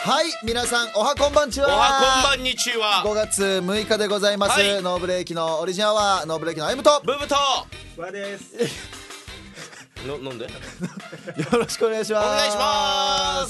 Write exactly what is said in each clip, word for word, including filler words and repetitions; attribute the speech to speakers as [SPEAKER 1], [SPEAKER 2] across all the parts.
[SPEAKER 1] はい、皆さんおはこんばんちは。
[SPEAKER 2] おはこんばんにちは。
[SPEAKER 1] ごがつむいかでございます、はい、ノーブレーキのオリジナルはノーブレーキのアイムと
[SPEAKER 2] ブブと
[SPEAKER 3] わです
[SPEAKER 2] の飲んでよ
[SPEAKER 1] ろしくお願いします。
[SPEAKER 2] お願いします。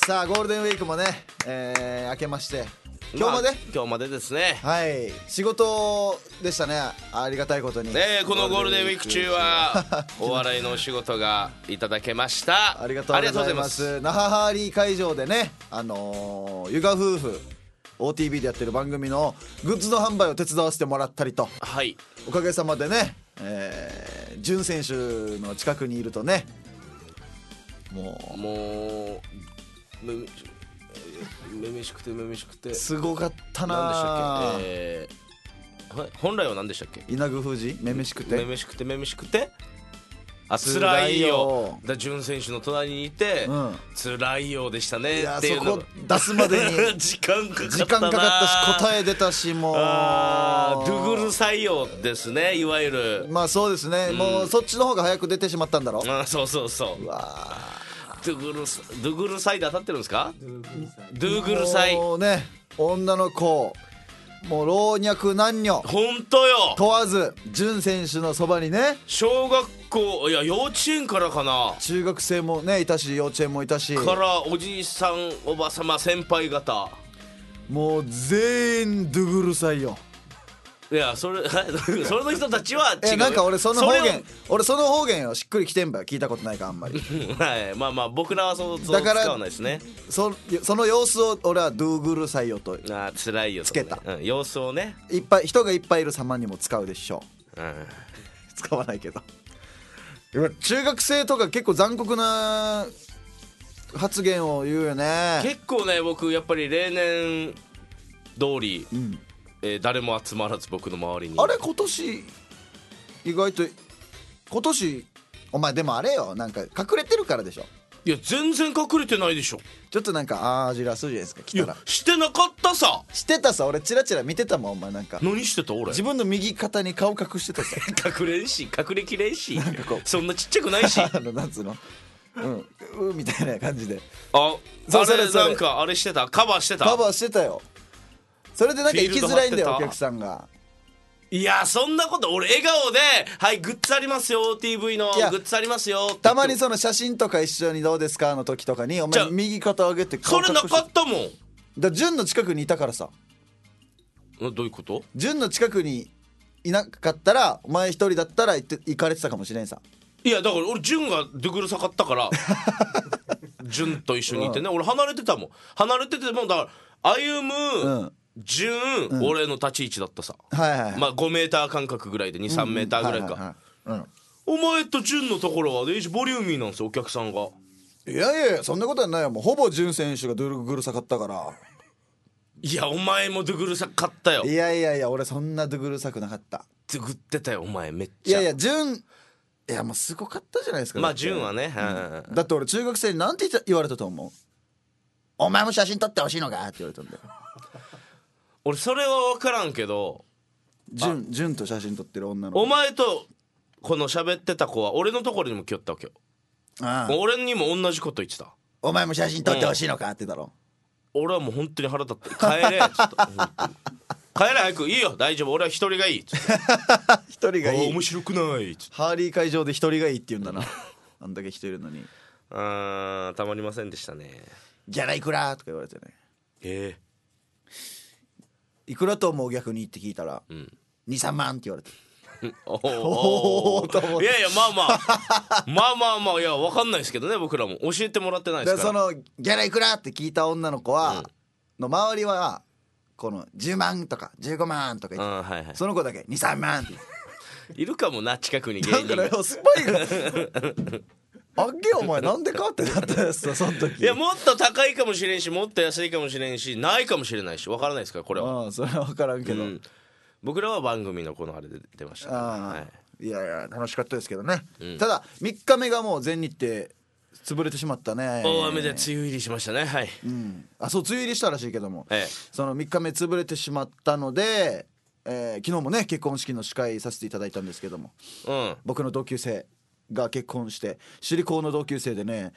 [SPEAKER 1] さあゴールデンウィークもね、えー、明けまして今日まで、まあ、
[SPEAKER 2] 今日までですね。
[SPEAKER 1] はい、仕事でしたね、ありがたいことに
[SPEAKER 2] ね。このゴールデンウィーク中はお笑いのお仕事がいただけました
[SPEAKER 1] ありがとうございます。那覇ハーリー会場でね、あのー、ゆが夫婦 オーティービー でやってる番組のグッズの販売を手伝わせてもらったりと、
[SPEAKER 2] はい、
[SPEAKER 1] おかげさまでね、えー、潤選手の近くにいるとね、もう
[SPEAKER 2] もうめめめしくてめめしくて
[SPEAKER 1] すごかったな。
[SPEAKER 2] 何でしたっけ、えー、本来は何でしたっけ。
[SPEAKER 1] 稲具富士めめしくて
[SPEAKER 2] めめしくてめめしくてあ、辛いよだ。潤選手の隣にいて、うん、辛いよでしたね。
[SPEAKER 1] いや
[SPEAKER 2] っていう
[SPEAKER 1] そこ出すまでに
[SPEAKER 2] 時間かかったな。
[SPEAKER 1] 時間かかったし答え出たし、もう
[SPEAKER 2] あドゥグル採用ですね、いわゆる。
[SPEAKER 1] まあそうですね、うん、もうそっちの方が早く出てしまったんだろ。
[SPEAKER 2] あそうそうそう。うわドゥグルドゥグルサイで当たってるんですか。ドゥグルサイ
[SPEAKER 1] もうね、女の子もう老若男女
[SPEAKER 2] 本当よ
[SPEAKER 1] 問わず潤選手のそばにね、
[SPEAKER 2] 小学校いや幼稚園からかな、
[SPEAKER 1] 中学生もねいたし幼稚園もいたし
[SPEAKER 2] からおじいさんおばさま先輩方
[SPEAKER 1] もう全員ドゥグルサイよ。
[SPEAKER 2] いやそれそれの人たちは違う。
[SPEAKER 1] えなんか俺その方言俺その方言をしっくりきてんば聞いたことないかあんまり
[SPEAKER 2] はいまあまあ僕らはそうそう使わないですね。
[SPEAKER 1] そ, その様子を俺はドゥグルサイよと
[SPEAKER 2] あ辛いよ
[SPEAKER 1] つけた、
[SPEAKER 2] うん、様子をね
[SPEAKER 1] いっぱい人がいっぱいいる様にも使うでしょう、うん、使わないけど中学生とか結構残酷な発言を言うよね。
[SPEAKER 2] 結構ね僕やっぱり例年通り、うんえー、誰も集まらず僕の周りに。
[SPEAKER 1] あれ今年意外と今年お前でもあれよなんか隠れてるからでしょ。
[SPEAKER 2] いや全然隠れてないでしょ。
[SPEAKER 1] ちょっとなんかあーじらするじゃないですか来たら。
[SPEAKER 2] いやしてなかったさ。
[SPEAKER 1] してたさ、俺チラチラ見てたもんお前。なんか
[SPEAKER 2] 何してた俺。
[SPEAKER 1] 自分の右肩に顔隠してたさ
[SPEAKER 2] 隠れんし隠れきれんし
[SPEAKER 1] なんかこう
[SPEAKER 2] そんなちっちゃくないし
[SPEAKER 1] あのなんつうのうんうみたいな感じで
[SPEAKER 2] あ
[SPEAKER 1] そう
[SPEAKER 2] あれなんかあれしてたカバーしてた
[SPEAKER 1] カバーしてたよ。それでなんか行きづらいんだよお客さんが。
[SPEAKER 2] いやそんなこと俺笑顔ではいグッズありますよ ティーブイ のグッズありますよって
[SPEAKER 1] たまにその写真とか一緒にどうですかの時とかにお前右肩上げて顔隠して
[SPEAKER 2] それなかったもん。
[SPEAKER 1] だ潤の近くにいたからさ。
[SPEAKER 2] どういうこと。
[SPEAKER 1] 潤の近くにいなかったらお前一人だったら行って行かれてたかもしれんさ。
[SPEAKER 2] いやだから俺潤がドゥグルさかったから潤と一緒にいてね、うん、俺離れてたもん。離れててもだから歩む、うん潤、うん、俺の立ち位置だったさ、
[SPEAKER 1] はいはいはい、
[SPEAKER 2] まあごメーター間隔ぐらいで にさんメーターぐらいか。お前と潤のところはデイジボリューミーなんですよお客さんが。
[SPEAKER 1] いやいやいやそんなことはないよ。もうほぼ潤選手がドゥグルさかったから。
[SPEAKER 2] いやお前もドゥグルさかったよ。
[SPEAKER 1] いやいやいや俺そんなドゥグルさくなかった。
[SPEAKER 2] ドゥグってたよお前めっちゃ。
[SPEAKER 1] いやいや潤いやもうすごかったじゃないですか。
[SPEAKER 2] まあ潤はね、
[SPEAKER 1] うん、だって俺中学生になんて言われたと思う。お前も写真撮ってほしいのかって言われたんだよ
[SPEAKER 2] 俺それは分からんけど
[SPEAKER 1] 潤潤と写真撮ってる女の子
[SPEAKER 2] お前とこの喋ってた子は俺のところにも来よったわけよ。ああ俺にも同じこと言ってた。
[SPEAKER 1] お前も写真撮ってほしいのかってだろ、
[SPEAKER 2] うん、俺はもう本当に腹立って帰れっつった帰れ早くいいよ大丈夫俺は一人がいいっつって
[SPEAKER 1] 一人がいい
[SPEAKER 2] 面白くないっつって
[SPEAKER 1] ハーリー会場で一人がいいって言うんだなあんだけ人いるのに。
[SPEAKER 2] あーたまりませんでしたね。
[SPEAKER 1] ギャラいくらとか言われてね。
[SPEAKER 2] えー
[SPEAKER 1] いくらと思う逆にって聞いたら、うん、にさんまんって言われて
[SPEAKER 2] おおいやいやまあまあまあまあまあいや分かんないですけどね僕らも教えてもらってないですから。
[SPEAKER 1] そのギャラいくらって聞いた女の子は、うん、の周りはこのじゅうまんとかじゅうごまんとか言って、
[SPEAKER 2] はいはい、
[SPEAKER 1] その子だけにさんまんって
[SPEAKER 2] いるかもな近くに芸人が。
[SPEAKER 1] だからスパイがあっけお前なんでかってなったやつさその時。
[SPEAKER 2] いやもっと高いかもしれんしもっと安いかもしれんしないかもしれないし分からないですからこれは。
[SPEAKER 1] ああそれは分からんけど、うん、
[SPEAKER 2] 僕らは番組のこのあれで出ました、ね。あ、
[SPEAKER 1] はい、いやいや楽しかったですけどね、うん、ただみっかめがもう全日程潰れてしまったね。
[SPEAKER 2] 大雨で梅雨入りしましたね。はい、
[SPEAKER 1] うん、あそう梅雨入りしたらしいけども、
[SPEAKER 2] ええ、
[SPEAKER 1] そのみっかめ潰れてしまったので、えー、昨日もね結婚式の司会させていただいたんですけども、うん、僕の同級生が結婚して首里高の同級生でね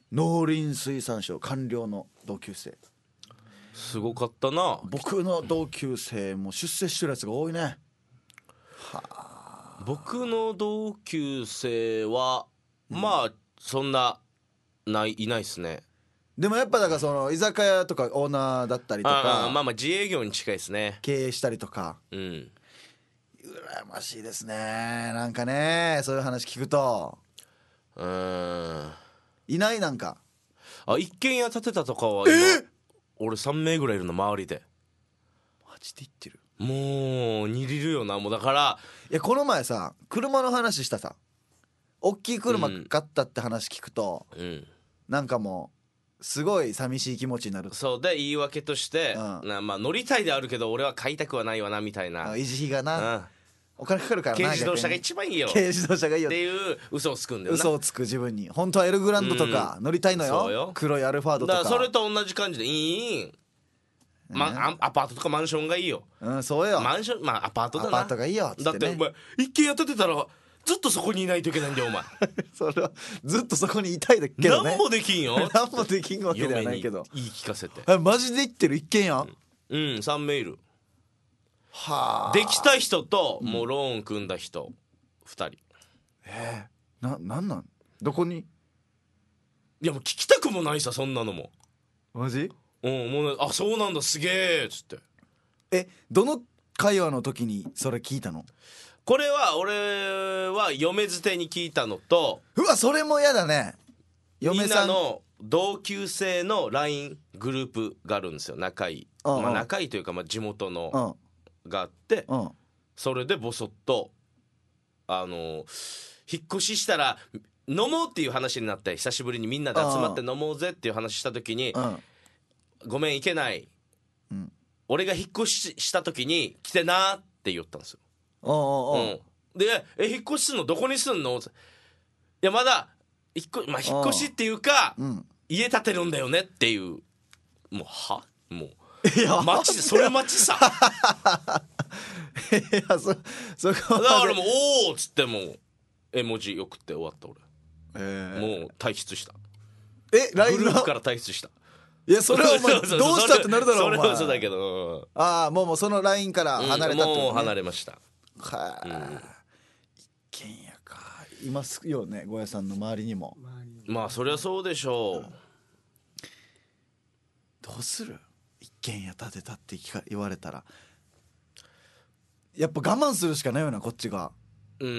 [SPEAKER 1] 農林水産省官僚の同級生。
[SPEAKER 2] すごかったな。
[SPEAKER 1] 僕の同級生も出世してるやつが多いね。は
[SPEAKER 2] あ、僕の同級生は、うん、まあそんなないいないっすね。
[SPEAKER 1] でもやっぱだからその居酒屋とかオーナーだったりとか、
[SPEAKER 2] あまあまあ自営業に近いですね。
[SPEAKER 1] 経営したりとか、うん、羨ましいですね。なんかね、そういう話聞くと、うーん、いない。なんか
[SPEAKER 2] あ、一軒家建てたとかは今、えー、俺さん名ぐらいいるの周りで。
[SPEAKER 1] マジで言ってる。
[SPEAKER 2] もう似りるよな。もうだから、
[SPEAKER 1] いやこの前さ車の話したさ、大きい車買ったって話聞くと、うん、なんかもうすごい寂しい気持ちになる。
[SPEAKER 2] そうで言い訳として、うん、なまあ乗りたいであるけど俺は買いたくはないわなみたいな。
[SPEAKER 1] 維持費がな、うん、お金かかるからな。
[SPEAKER 2] 軽自動車が一番いいよ。
[SPEAKER 1] 軽自動車がいいよ
[SPEAKER 2] っていう嘘をつくんだよな。
[SPEAKER 1] 嘘をつく自分に。本当はエルグランドとか乗りたいのよ、うん、そうよ。黒いアルファードとか。
[SPEAKER 2] だからそれと同じ感じでいい、ま、アパートとかマンションがいいよ。
[SPEAKER 1] うん、そうよ。
[SPEAKER 2] マンション、まあアパートだな。
[SPEAKER 1] アパートがいいよっつってね。
[SPEAKER 2] だってお前一軒家建てたらずっとそこにいないといけないんだよお前。
[SPEAKER 1] それはずっとそこにいたいだけどね。
[SPEAKER 2] 何もできんよ。
[SPEAKER 1] 何もできんわけではないけど。
[SPEAKER 2] 言い聞かせて。
[SPEAKER 1] あ、マジで言ってる。一軒家、
[SPEAKER 2] うん、うん、さん名いる。
[SPEAKER 1] はあ。
[SPEAKER 2] できた人ともうローン組んだ人ふたり。
[SPEAKER 1] えー、な、なんなんどこに。
[SPEAKER 2] いやもう聞きたくもないさそんなのも。
[SPEAKER 1] マジ。
[SPEAKER 2] うん、もう、ね、あ、そうなんだすげえっつって。
[SPEAKER 1] え、どの会話の時にそれ聞いたの。
[SPEAKER 2] これは俺は嫁捨てに聞いたのと、
[SPEAKER 1] うわそれも嫌だね。
[SPEAKER 2] 嫁さんみんなの同級生の ライン グループがあるんですよ。仲いい、うんうん、まあ、仲いいというか、まあ、地元の、うん、があって、うん、それでボソッとあの引っ越ししたら飲もうっていう話になって、久しぶりにみんなで集まって飲もうぜっていう話した時に、うん、ごめん行けない、うん、俺が引っ越しした時に来てなって言ったんですよ。おうおうおう、うん、でえ引っ越しすんのどこにすんの。いやまだ引っ越、まあ、引っ越しっていうか、うん、家建てるんだよねっていう。もうはもういや町それ町さ。
[SPEAKER 1] いやそそこまで
[SPEAKER 2] だからもうおーっつってもう絵文字送って終わった俺、えー、もう退出した。
[SPEAKER 1] え ライン
[SPEAKER 2] グループから退出した。
[SPEAKER 1] いやそれはお前どうしたってなるだろお前。
[SPEAKER 2] それは嘘だけど、うん、
[SPEAKER 1] ああもうもうその ライン から離れたってことね、
[SPEAKER 2] うん、もう離れました。
[SPEAKER 1] はあ、うん、一軒家かいますよね、ゴヤさんの周りにも。
[SPEAKER 2] まあそりゃそうでしょう、うん、
[SPEAKER 1] どうする。一軒家建てたって言われたらやっぱ我慢するしかないよなこっちが。
[SPEAKER 2] うん、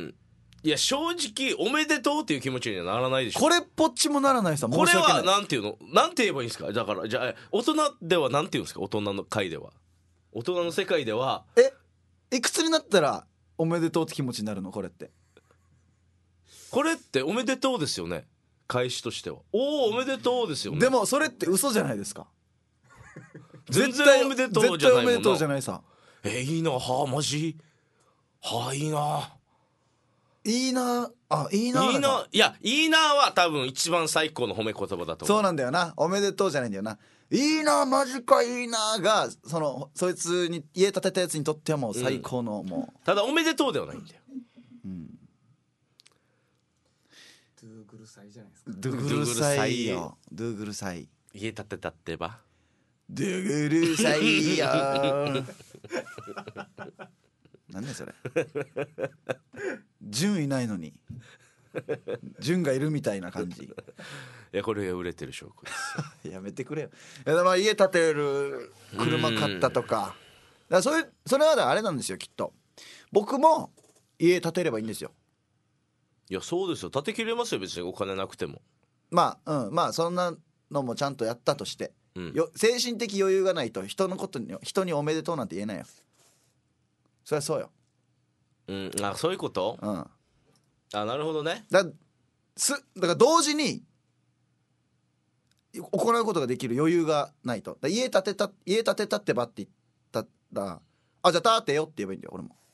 [SPEAKER 2] いや正直おめでとうっていう気持ちにはならないでしょ。
[SPEAKER 1] これっぽっちもならないさ。
[SPEAKER 2] これはなんていうの、なんて言えばいいんですか。だからじゃあ大人ではなんて言うんですか。大人の会では、大人の世界では
[SPEAKER 1] えいくつになったらおめでとうって気持ちになるの。これって
[SPEAKER 2] これっておめでとうですよね。返しとしてはおおおめでとうですよね。
[SPEAKER 1] でもそれって嘘じゃないですか。
[SPEAKER 2] 全然おめでとうじゃないもんな。絶対おめでとう
[SPEAKER 1] じゃないさ。
[SPEAKER 2] えいいなはあマジはあいいないい
[SPEAKER 1] なあいいない
[SPEAKER 2] いないやいいなは多分一番最高の褒め言葉だと思う。
[SPEAKER 1] そうなんだよな。おめでとうじゃないんだよな。いいなマジかいいながそのそいつに家建てたやつにとってはもう最高の、うん、もう
[SPEAKER 2] ただおめでとうではないんだよ、うん、
[SPEAKER 3] ドゥーグルサイじゃないですか。
[SPEAKER 1] ドゥーグルサイよ。ドゥーグルサイ
[SPEAKER 2] 家建てたってば
[SPEAKER 1] ドゥーグルサイよ。なんだそれ。純いないのに純がいるみたいな感じ。い
[SPEAKER 2] やこれが売れてる証拠です
[SPEAKER 1] やめてくれよ。いやまあ家建てる車買ったとか、だからそれそれはあれなんですよきっと。僕も家建てればいいんですよ。
[SPEAKER 2] いやそうですよ。建てきれますよ別にお金なくても。
[SPEAKER 1] まあうんまあそんなのもちゃんとやったとして、うん、よ精神的余裕がないと人のことに人におめでとうなんて言えないよ。そりゃそうよ。
[SPEAKER 2] うん、あそういうこと、うん、あなるほどね。
[SPEAKER 1] だすだから同時に行うことができる余裕がないと。だ家建てた家建てたってばって言ったらあじゃあ建てよって言えばいいんだよ俺も。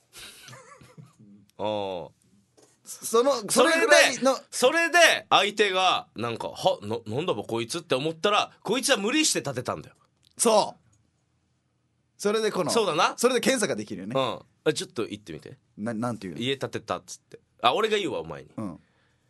[SPEAKER 2] あ
[SPEAKER 1] そのそれぐらいの
[SPEAKER 2] それで相手がなんかはななんだばこいつって思ったらこいつは無理して建てたんだよ。
[SPEAKER 1] そうそれでこの
[SPEAKER 2] そうだな。
[SPEAKER 1] それで検査ができるよね。
[SPEAKER 2] うん、あちょっと言ってみて。
[SPEAKER 1] ななんていうの。
[SPEAKER 2] 家建てたっつってあ俺が言うわお前に、うん、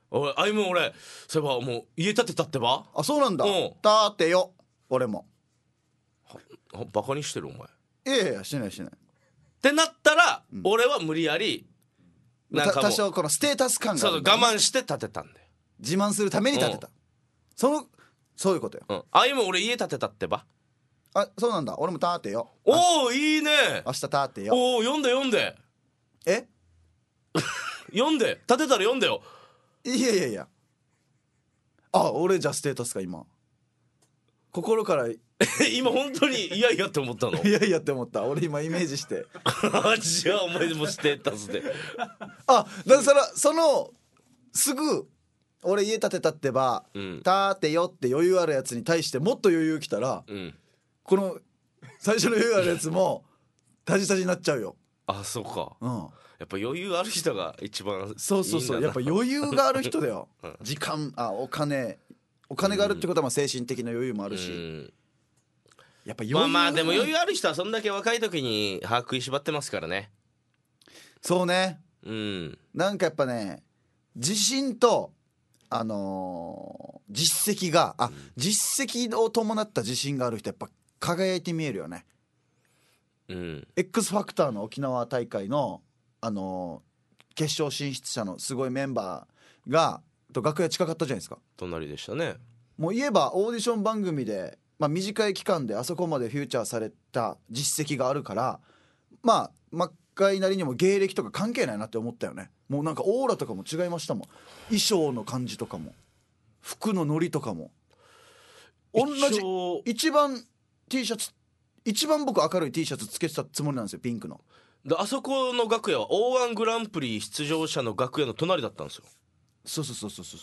[SPEAKER 2] 俺あいも俺そういえばもう家建てたってば。
[SPEAKER 1] あ、そうなんだ。
[SPEAKER 2] うん
[SPEAKER 1] だってよ俺も。
[SPEAKER 2] はバカにしてるお前。
[SPEAKER 1] いやいやしないしない。
[SPEAKER 2] ってなったら、うん、俺は無理やり
[SPEAKER 1] なんかもう多少このステータス感がある、
[SPEAKER 2] そうそう我慢して建てたんだよ。
[SPEAKER 1] 自慢するために建てた、うん、そのそういうことよ、
[SPEAKER 2] うん、あいも俺家建てたってば。
[SPEAKER 1] あ、そうなんだ。俺も建てよ。
[SPEAKER 2] おおいいね。
[SPEAKER 1] 明日建てよ。
[SPEAKER 2] おお読んで読んで。
[SPEAKER 1] え
[SPEAKER 2] 読んで建てたら読んでよ。
[SPEAKER 1] いやいやいや、あ、俺じゃステータスか今心から
[SPEAKER 2] 今本当にいやいやって思ったの。
[SPEAKER 1] いやいやって思った。俺今イメージして
[SPEAKER 2] じゃあお前もステータスで
[SPEAKER 1] あ、だからそのすぐ俺家建てたってば、うん、建てよって余裕あるやつに対してもっと余裕来たら、うん、この最初の余裕あるやつもタジタジになっちゃうよ。
[SPEAKER 2] あ、そうか、うん、やっぱ余裕ある人が一番いいんだな。
[SPEAKER 1] そうそうそう、やっぱ余裕がある人だよ、うん、時間、あ、お金お金があるってことは精神的な余裕もあるし、うん、やっぱ余裕、
[SPEAKER 2] まあまあでも余裕ある人はそんだけ若い時に歯食いしばってますからね。
[SPEAKER 1] そうね、
[SPEAKER 2] うん、
[SPEAKER 1] なんかやっぱね、自信とあのー、実績があ、うん、実績を伴った自信がある人やっぱ輝いて見えるよね。
[SPEAKER 2] うん、
[SPEAKER 1] X ファクターの沖縄大会の、あのー、決勝進出者のすごいメンバーがと楽屋近かったじゃないですか。
[SPEAKER 2] 隣でしたね。
[SPEAKER 1] もう言えばオーディション番組で、まあ、短い期間であそこまでフューチャーされた実績があるから、まあ真っ赤いなりにも芸歴とか関係ないなって思ったよね。もうなんかオーラとかも違いましたもん。衣装の感じとかも服のノリとかも同じ。一番 T シャツ一番僕明るい T シャツつけてたつもりなんですよ、ピンクの。
[SPEAKER 2] であそこの楽屋は オーワン グランプリ出場者の楽屋の隣だったんですよ。
[SPEAKER 1] そうそうそうそうそう。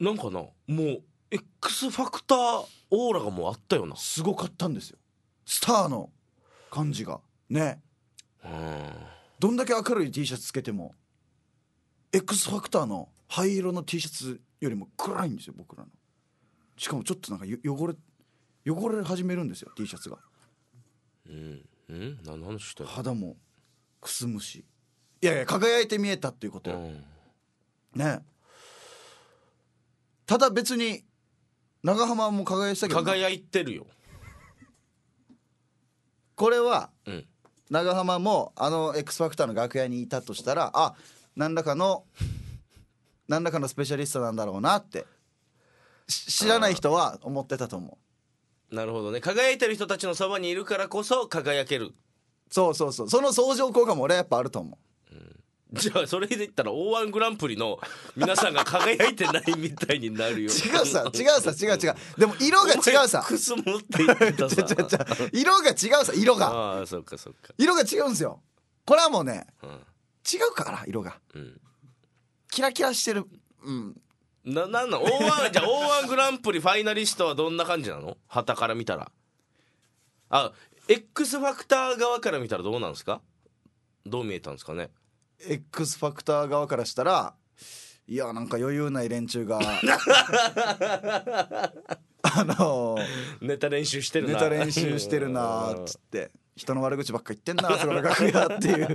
[SPEAKER 2] なんかな、もう X ファクターオーラがもうあったよな。
[SPEAKER 1] すごかったんですよ、スターの感じがね。
[SPEAKER 2] うん、
[SPEAKER 1] どんだけ明るい T シャツつけても X ファクターの灰色の T シャツよりも暗いんですよ、僕らの。しかもちょっとなんか汚れ汚れ始めるんですよ T シャツが。
[SPEAKER 2] うんうん、何の話してる？
[SPEAKER 1] 肌もくすむし、いやいや輝いて見えたっていうことよ、うん、ね。ただ別に長浜も輝いてたけど、
[SPEAKER 2] 輝いてるよ
[SPEAKER 1] これは、
[SPEAKER 2] うん、
[SPEAKER 1] 長浜もあの X ファクターの楽屋にいたとしたら、あ、何らかの何らかのスペシャリストなんだろうなって知らない人は思ってたと思う。
[SPEAKER 2] なるほどね。輝いてる人たちのそばにいるからこそ輝ける。
[SPEAKER 1] そうそうそう、その相乗効果も俺はやっぱあると思う、うん、
[SPEAKER 2] じゃあそれで言ったら オーワン グランプリの皆さんが輝いてないみたいになるよ。
[SPEAKER 1] 違うさ違うさ違う違う、でも色が違うさ。
[SPEAKER 2] くすむって言ってたさ
[SPEAKER 1] 色が違うさ、色が。
[SPEAKER 2] ああ、そっかそっか。
[SPEAKER 1] 色が違うんですよ。これはもうね、
[SPEAKER 2] うん、
[SPEAKER 1] 違うから色が、うん、キラキラしてる。うん、
[SPEAKER 2] な、なんなん オーワン じゃあ オーワン グランプリファイナリストはどんな感じなの？旗から見たら。あ、X ファクター側から見たらどうなんですか？どう見えたんですかね？
[SPEAKER 1] X ファクター側からしたら、いやなんか余裕ない連中があのー、
[SPEAKER 2] ネタ練習してるな
[SPEAKER 1] ネタ練習してるなっつって人の悪口ばっか言ってんなその楽屋っていう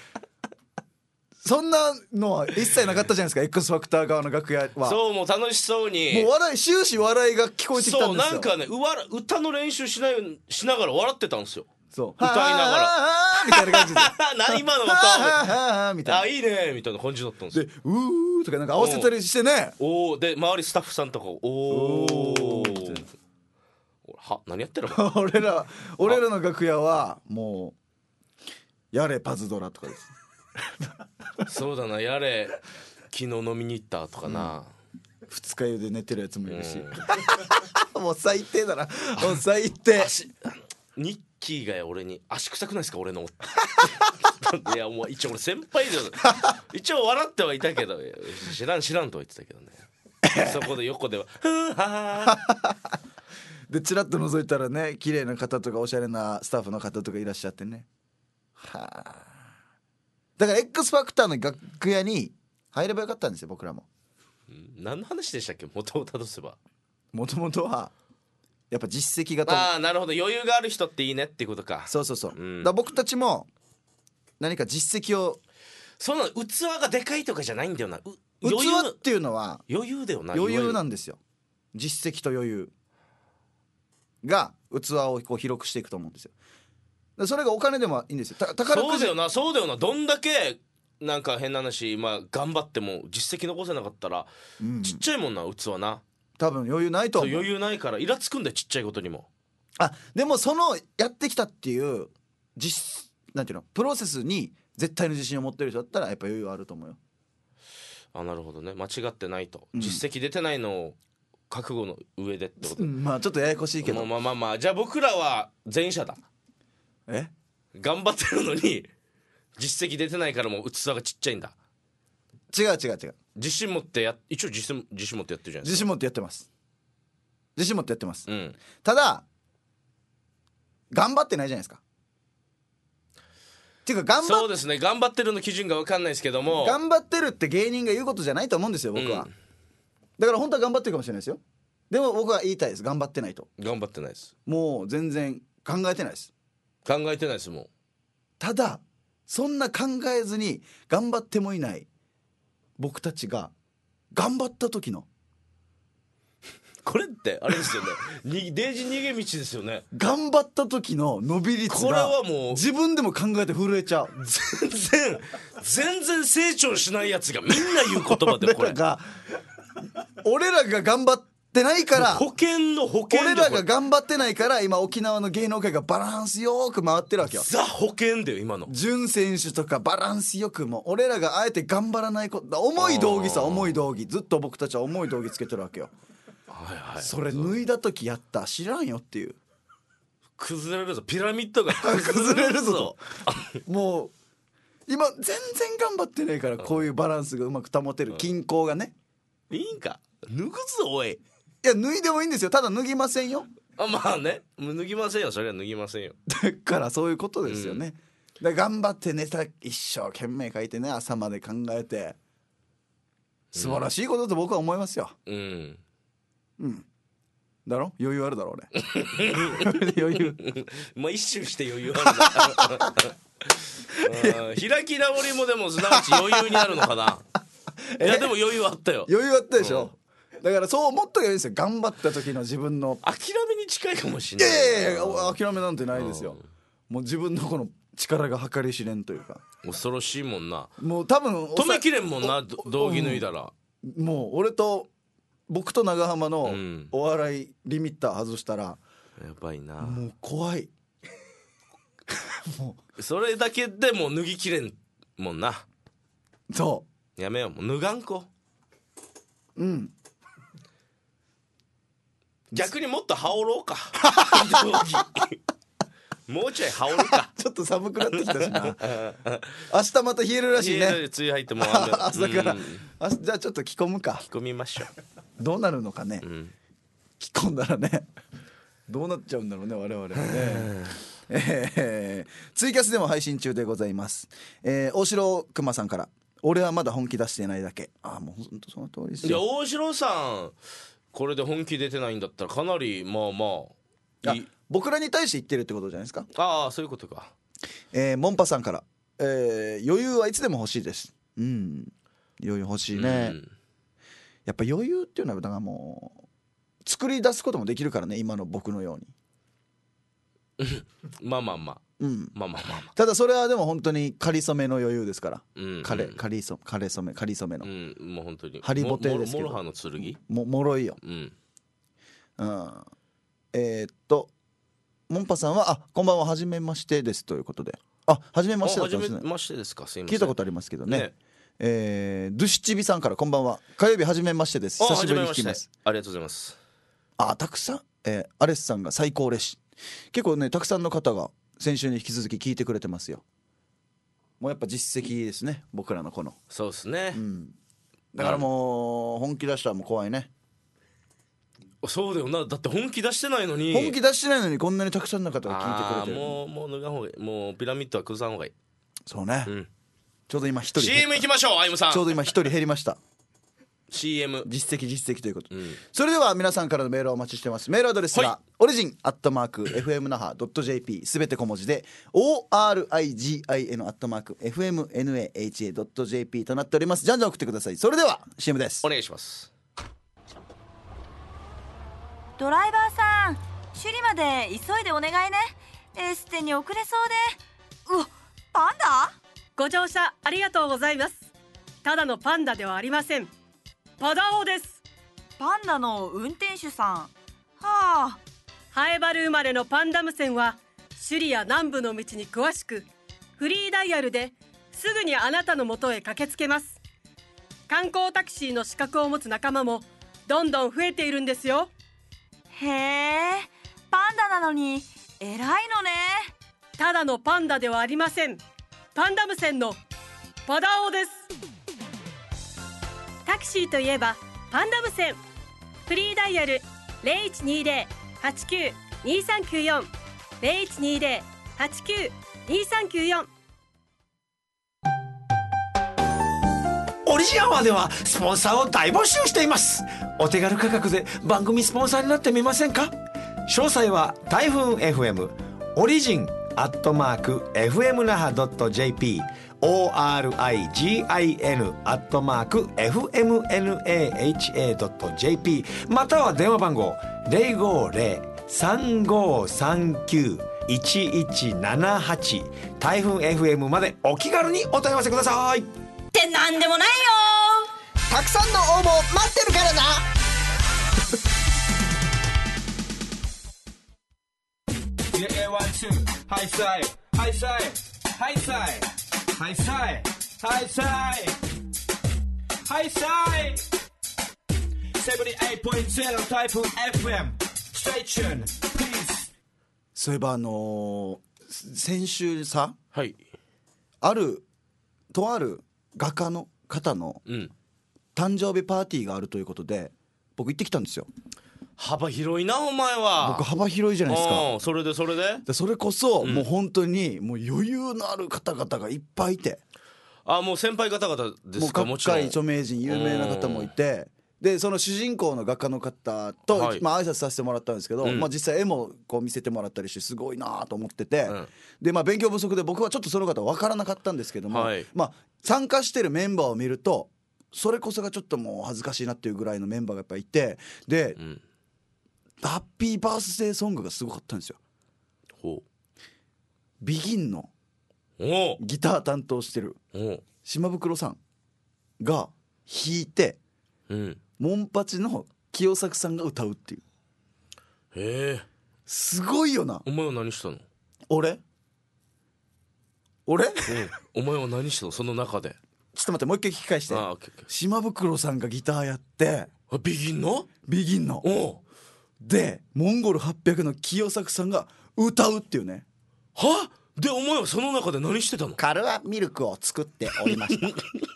[SPEAKER 1] そんなのは一切なかったじゃないですか X ファクター側の楽屋は。
[SPEAKER 2] そう、もう楽しそうに
[SPEAKER 1] もう笑い終始笑いが聞こえてきたんですよ。
[SPEAKER 2] そう、なんかね、うわ歌の練習しないしながら笑ってたんですよ。
[SPEAKER 1] そう
[SPEAKER 2] 歌いながら
[SPEAKER 1] みたいな感じで
[SPEAKER 2] 何今の歌
[SPEAKER 1] みたいな、
[SPEAKER 2] あ、いいねみたいな感じだったんですよ。
[SPEAKER 1] でうーとかなんか合わせたりしてね。
[SPEAKER 2] おおで周りスタッフさんとかおおは何やってるの
[SPEAKER 1] 俺ら俺らの楽屋はもうやれパズドラとかです
[SPEAKER 2] そうだな、やれ昨日飲みに行ったとかな、
[SPEAKER 1] うん、二日酔いで寝てるやつもいるし、うん、もう最低だなもう最低。
[SPEAKER 2] ニッキーが俺に足臭くないですか俺のいやもう一応俺先輩で一応笑ってはいたけど知らん知らんとは言ってたけどねそこで横ではふーはー
[SPEAKER 1] でチラッと覗いたらね、綺麗な方とかおしゃれなスタッフの方とかいらっしゃってね、はあ、だから X ファクターの楽屋に入ればよかったんですよ僕らも。
[SPEAKER 2] 何の話でしたっけ？元をたどせば
[SPEAKER 1] もともとはやっぱ実績がと。
[SPEAKER 2] ああ、なるほど、余裕がある人っていいねっていうことか。
[SPEAKER 1] そうそうそう、
[SPEAKER 2] うん、
[SPEAKER 1] だ僕たちも何か実績を、
[SPEAKER 2] その器がでかいとかじゃないんだよな。
[SPEAKER 1] 器
[SPEAKER 2] 余裕
[SPEAKER 1] っていうのは
[SPEAKER 2] 余裕だよな。
[SPEAKER 1] 余裕
[SPEAKER 2] いわ
[SPEAKER 1] なんですよ。実績と余裕が器をこう広くしていくと思うんですよ。でそれがお金でもいいんですよ。た
[SPEAKER 2] ゆる
[SPEAKER 1] 宝くじ
[SPEAKER 2] そうだよな、そうだよな。どんだけなんか変な話、まあ頑張っても実績残せなかったら、
[SPEAKER 1] うん、
[SPEAKER 2] ちっちゃいもんな器な。
[SPEAKER 1] 多分余裕ないと思う。
[SPEAKER 2] 余裕ないからイラつくんだよ、ちっちゃいことにも。
[SPEAKER 1] あでもそのやってきたっていう実なんていうのプロセスに絶対の自信を持ってる人だったらやっぱ余裕あると思うよ。
[SPEAKER 2] あ、なるほどね。間違ってないと、
[SPEAKER 1] うん、
[SPEAKER 2] 実績出てないのを覚悟の上でってこと、
[SPEAKER 1] うん、まあちょっとややこしいけど、
[SPEAKER 2] まあまあまあ、じゃあ僕らは前者だ。
[SPEAKER 1] え
[SPEAKER 2] 頑張ってるのに実績出てないからもう器がちっちゃいんだ。
[SPEAKER 1] 違う違う違う。
[SPEAKER 2] 自信持ってや、一応自信自信持ってやってるじゃないですか。
[SPEAKER 1] 自信持ってやってます。自信持ってやってます、
[SPEAKER 2] うん、
[SPEAKER 1] ただ頑張ってないじゃないですか。っていうか頑張っ
[SPEAKER 2] そうですね、頑張ってるの基準が分かんないですけども、
[SPEAKER 1] 頑張ってるって芸人が言うことじゃないと思うんですよ僕は、
[SPEAKER 2] うん、
[SPEAKER 1] だから本当は頑張ってるかもしれないですよ。でも僕は言いたいです。頑張ってないと。
[SPEAKER 2] 頑張ってないです。
[SPEAKER 1] もう全然考えてないです。
[SPEAKER 2] 考えてないですもん。
[SPEAKER 1] ただそんな考えずに頑張ってもいない僕たちが頑張った時の
[SPEAKER 2] これってあれですよねにデージ逃げ道ですよね。
[SPEAKER 1] 頑張った時の伸び率
[SPEAKER 2] これ
[SPEAKER 1] が
[SPEAKER 2] はもう
[SPEAKER 1] 自分でも考えて震えちゃう。
[SPEAKER 2] 全然全然成長しないやつがみんな言う言葉でこれ
[SPEAKER 1] 俺らが俺らが頑張ってないから
[SPEAKER 2] 保険の保険で
[SPEAKER 1] 俺らが頑張ってないから今沖縄の芸能界がバランスよく回ってるわけよ。
[SPEAKER 2] ザ保険だよ今の。
[SPEAKER 1] 潤選手とかバランスよくも俺らがあえて頑張らないこと重い道着さ重い道着ずっと僕たちは重い道着つけてるわけよ。
[SPEAKER 2] はいはい、
[SPEAKER 1] それ脱いだ時やった知らんよっていう。
[SPEAKER 2] 崩れるぞ、ピラミッドが
[SPEAKER 1] 崩れるぞもう今全然頑張ってないからこういうバランスがうまく保てる均衡がね。
[SPEAKER 2] いいんか脱ぐぞおい。
[SPEAKER 1] いや脱いでもいいんですよ。ただ脱ぎませんよ。
[SPEAKER 2] あまあね、脱ぎませんよ、それは脱ぎませんよ。
[SPEAKER 1] だからそういうことですよね、うん、だから頑張ってネタ一生懸命書いてね朝まで考えて素晴らしいことだと僕は思いますよ。
[SPEAKER 2] うん
[SPEAKER 1] うんだろ余裕あるだろ俺余裕
[SPEAKER 2] まあ一周して余裕あるな開き直りもでもすなわち余裕になるのかな。いやでも余裕あったよ。
[SPEAKER 1] 余裕あったでしょ、うん、だからそう思っとけばいいですよ。頑張った時の自分の
[SPEAKER 2] 諦めに近いかもしれない。
[SPEAKER 1] いやいやいや諦めなんてないですよ、うん、もう自分のこの力が計り知れんというか
[SPEAKER 2] 恐ろしいもんな。
[SPEAKER 1] もう多分
[SPEAKER 2] 止めきれんもんな道着脱いだら、
[SPEAKER 1] うん、もう俺と僕と長浜のお笑いリミッター外したら、
[SPEAKER 2] うん、やばいな。
[SPEAKER 1] もう怖い
[SPEAKER 2] もうそれだけでもう脱ぎきれんもんな。
[SPEAKER 1] そう
[SPEAKER 2] やめよう、もう脱がんこ。
[SPEAKER 1] うん
[SPEAKER 2] 逆にもっと羽織ろうかもうちょい羽織るか
[SPEAKER 1] ちょっと寒くなってきたしな明日また冷えるらしいね。
[SPEAKER 2] 冷える、梅雨入ってもう
[SPEAKER 1] 朝から、うん、あじゃあちょっと着込むか。
[SPEAKER 2] 着込みましょう。
[SPEAKER 1] どうなるのかね、うん、着込んだらねどうなっちゃうんだろうね我々はねえー、ツイキャスでも配信中でございます、えー、大城熊さんから俺はまだ本気出してないだけ。あもう本当その通りですよ。
[SPEAKER 2] いや大城さんこれで本気出てないんだったらかなりまあまあいい
[SPEAKER 1] 僕らに対して言ってるってことじゃないですか。
[SPEAKER 2] ああそういうことか。
[SPEAKER 1] えー、モンパさんから、えー、余裕はいつでも欲しいです。うん余裕欲しいね、うん、やっぱ余裕っていうのはだからもう作り出すこともできるからね今の僕のように
[SPEAKER 2] まあまあまあ、うん、まあまあまあ、まあ、
[SPEAKER 1] ただそれはでも本当に仮初めの余裕ですから、うんうん、仮仮そ仮初め仮初めの、うん、
[SPEAKER 2] もう本当に
[SPEAKER 1] ハリボテですけど
[SPEAKER 2] モロハの剣
[SPEAKER 1] ももろいよ、うんうん、えー、っとモンパさんはあこんばんははじめましてですということであはじめましてだったんですね。
[SPEAKER 2] はじめましてですか。すいません
[SPEAKER 1] 聞いたことありますけどね。
[SPEAKER 2] ね
[SPEAKER 1] えー、ドゥシチビさんからこんばんは火曜日はじめましてです。久しぶりに聞きます。
[SPEAKER 2] ありがとうございます。
[SPEAKER 1] あたくさん、えー、アレスさんが最高嬉しい。結構ねたくさんの方が先週に引き続き聞いてくれてますよ。もうやっぱ実績ですね僕らのこの。
[SPEAKER 2] そうですね、うん、
[SPEAKER 1] だからもう本気出したらもう怖いね。
[SPEAKER 2] そうだよな。だって本気出してないのに
[SPEAKER 1] 本気出してないのにこんなにたくさんの方が聞いてくれてる。
[SPEAKER 2] もうもう脱がん方がいい。もうピラミッドは崩さん方がいい。
[SPEAKER 1] そうね、うん、ちょうど今一人
[SPEAKER 2] シーエム 行きましょう。アイムさん
[SPEAKER 1] ちょうど今一人減りました。
[SPEAKER 2] シーエム
[SPEAKER 1] 実績実績ということ、
[SPEAKER 2] うん、
[SPEAKER 1] それでは皆さんからのメールをお待ちしてます。メールアドレスが、はい、オリジンアットマーク エフエムナハドットジェーピー すべて小文字で オーアールアイジーアイエヌ アットマーク エフエムナハドットジェーピー となっております。じゃんじゃん送ってください。それでは シーエム です。
[SPEAKER 2] お願いします。
[SPEAKER 4] ドライバーさん、首里まで急いでお願いね。エステに遅れそうで。うわ、パンダ？
[SPEAKER 5] ご乗車ありがとうございます。ただのパンダではありません。パダオです。
[SPEAKER 4] パンダの運転手さん。はあ。
[SPEAKER 5] ハエバル生まれのパンダム線は首里や南部の道に詳しく、フリーダイヤルですぐにあなたの元へ駆けつけます。観光タクシーの資格を持つ仲間もどんどん増えているんですよ。
[SPEAKER 4] へえ、パンダなのに偉いのね。
[SPEAKER 5] ただのパンダではありません。パンダム線のパダオです。タクシーといえばパンダム線。フリーダイヤル ゼロいちにゼロ はちきゅう にさんきゅうよん ゼロいちにゼロ はちきゅう にさんきゅうよん。
[SPEAKER 6] オリジンアワーではスポンサーを大募集しています。お手軽価格で番組スポンサーになってみませんか？詳細は台風 エフエム オリジンアットマーク エフエムナハドットジェーピー オーアールアイジーアイエヌ アットマーク エフエムナハドットジェーピー または電話番号 ゼロごゼロ さんごさんきゅう いちいちななはち 台風 エフエム までお気軽にお問い合わせください。
[SPEAKER 4] ってなんでもないよ。
[SPEAKER 7] たくさんの応募待ってるからな。
[SPEAKER 8] ハイサイハイサイハイサイハイサイハイサイハイサイ セブンティーエイトポイントゼロ タイプ エフエム Stay tuned please。
[SPEAKER 1] そういえばあのー、先週さ、
[SPEAKER 2] はい、
[SPEAKER 1] あるとある画家の方の誕生日パーティーがあるということで僕行ってきたんですよ。
[SPEAKER 2] 幅広いなお前は。
[SPEAKER 1] 僕幅広いじゃないですか。
[SPEAKER 2] それでそれで
[SPEAKER 1] でそれこそ、うん、もう本当にもう余裕のある方々がいっぱいいて、
[SPEAKER 2] あもう先輩方々ですか？
[SPEAKER 1] もちろん各界著名人有名な方もいて、でその主人公の画家の方と、はい、まあ挨拶させてもらったんですけど、うん、まあ、実際絵もこう見せてもらったりしてすごいなと思ってて、うん、でまあ勉強不足で僕はちょっとその方分からなかったんですけども、はい、まあ参加してるメンバーを見るとそれこそがちょっともう恥ずかしいなっていうぐらいのメンバーがやっぱいて、で、うん、ハッピーバースデーソングがすごかったんですよ。
[SPEAKER 2] ほう。
[SPEAKER 1] ビギンのギター担当してる島袋さんが弾いて、うん、モンパチの清作さんが歌うっていう。
[SPEAKER 2] へえ、
[SPEAKER 1] すごいよな。
[SPEAKER 2] お前は何したの？
[SPEAKER 1] 俺俺、うん、
[SPEAKER 2] お前は何したのその中で。
[SPEAKER 1] ちょっと待って、もう一回聞き返して。あ、島袋さんがギターやって、
[SPEAKER 2] あビギンの
[SPEAKER 1] ビギンのおでモンゴルはっぴゃくの清作さんが歌うっていうね。
[SPEAKER 2] は？でお前はその中で何してたの？
[SPEAKER 7] カルアミルクを作っておりました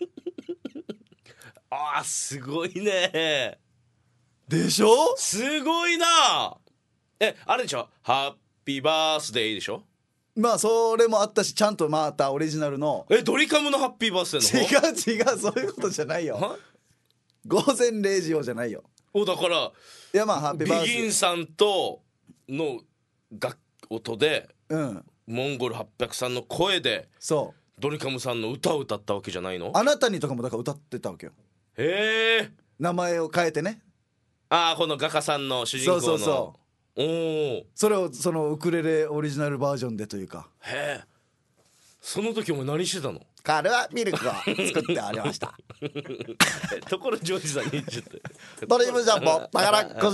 [SPEAKER 2] あーすごいね。
[SPEAKER 1] でしょ？
[SPEAKER 2] すごいな。えあれでしょ、ハッピーバースデーでしょ。
[SPEAKER 1] まあそれもあったし、ちゃんとまたオリジナルの
[SPEAKER 2] えドリカムのハッピーバースデーの
[SPEAKER 1] 違う違う、そういうことじゃないよ。午前れいじをじゃないよ。
[SPEAKER 2] おだから
[SPEAKER 1] いやまあハッピーバースデー
[SPEAKER 2] ビギンさんとの楽音で、
[SPEAKER 1] うん、
[SPEAKER 2] モンゴルはっぴゃくさんの声で
[SPEAKER 1] そう
[SPEAKER 2] ドリカムさんの歌を歌ったわけじゃないの？
[SPEAKER 1] あなたにとかもだから歌ってたわけよ。
[SPEAKER 2] へえ。
[SPEAKER 1] 名前を変えてね。
[SPEAKER 2] ああこの画家さんの主人公の。
[SPEAKER 1] そうそうそう。
[SPEAKER 2] おお。
[SPEAKER 1] それをそのウクレレオリジナルバージョンでというか。
[SPEAKER 2] へえ。その時お前何してたの？
[SPEAKER 7] カルアミルクを作ってありました
[SPEAKER 2] ところジョージさんに言っちゃって
[SPEAKER 7] ドリームジャンボ宝くじ。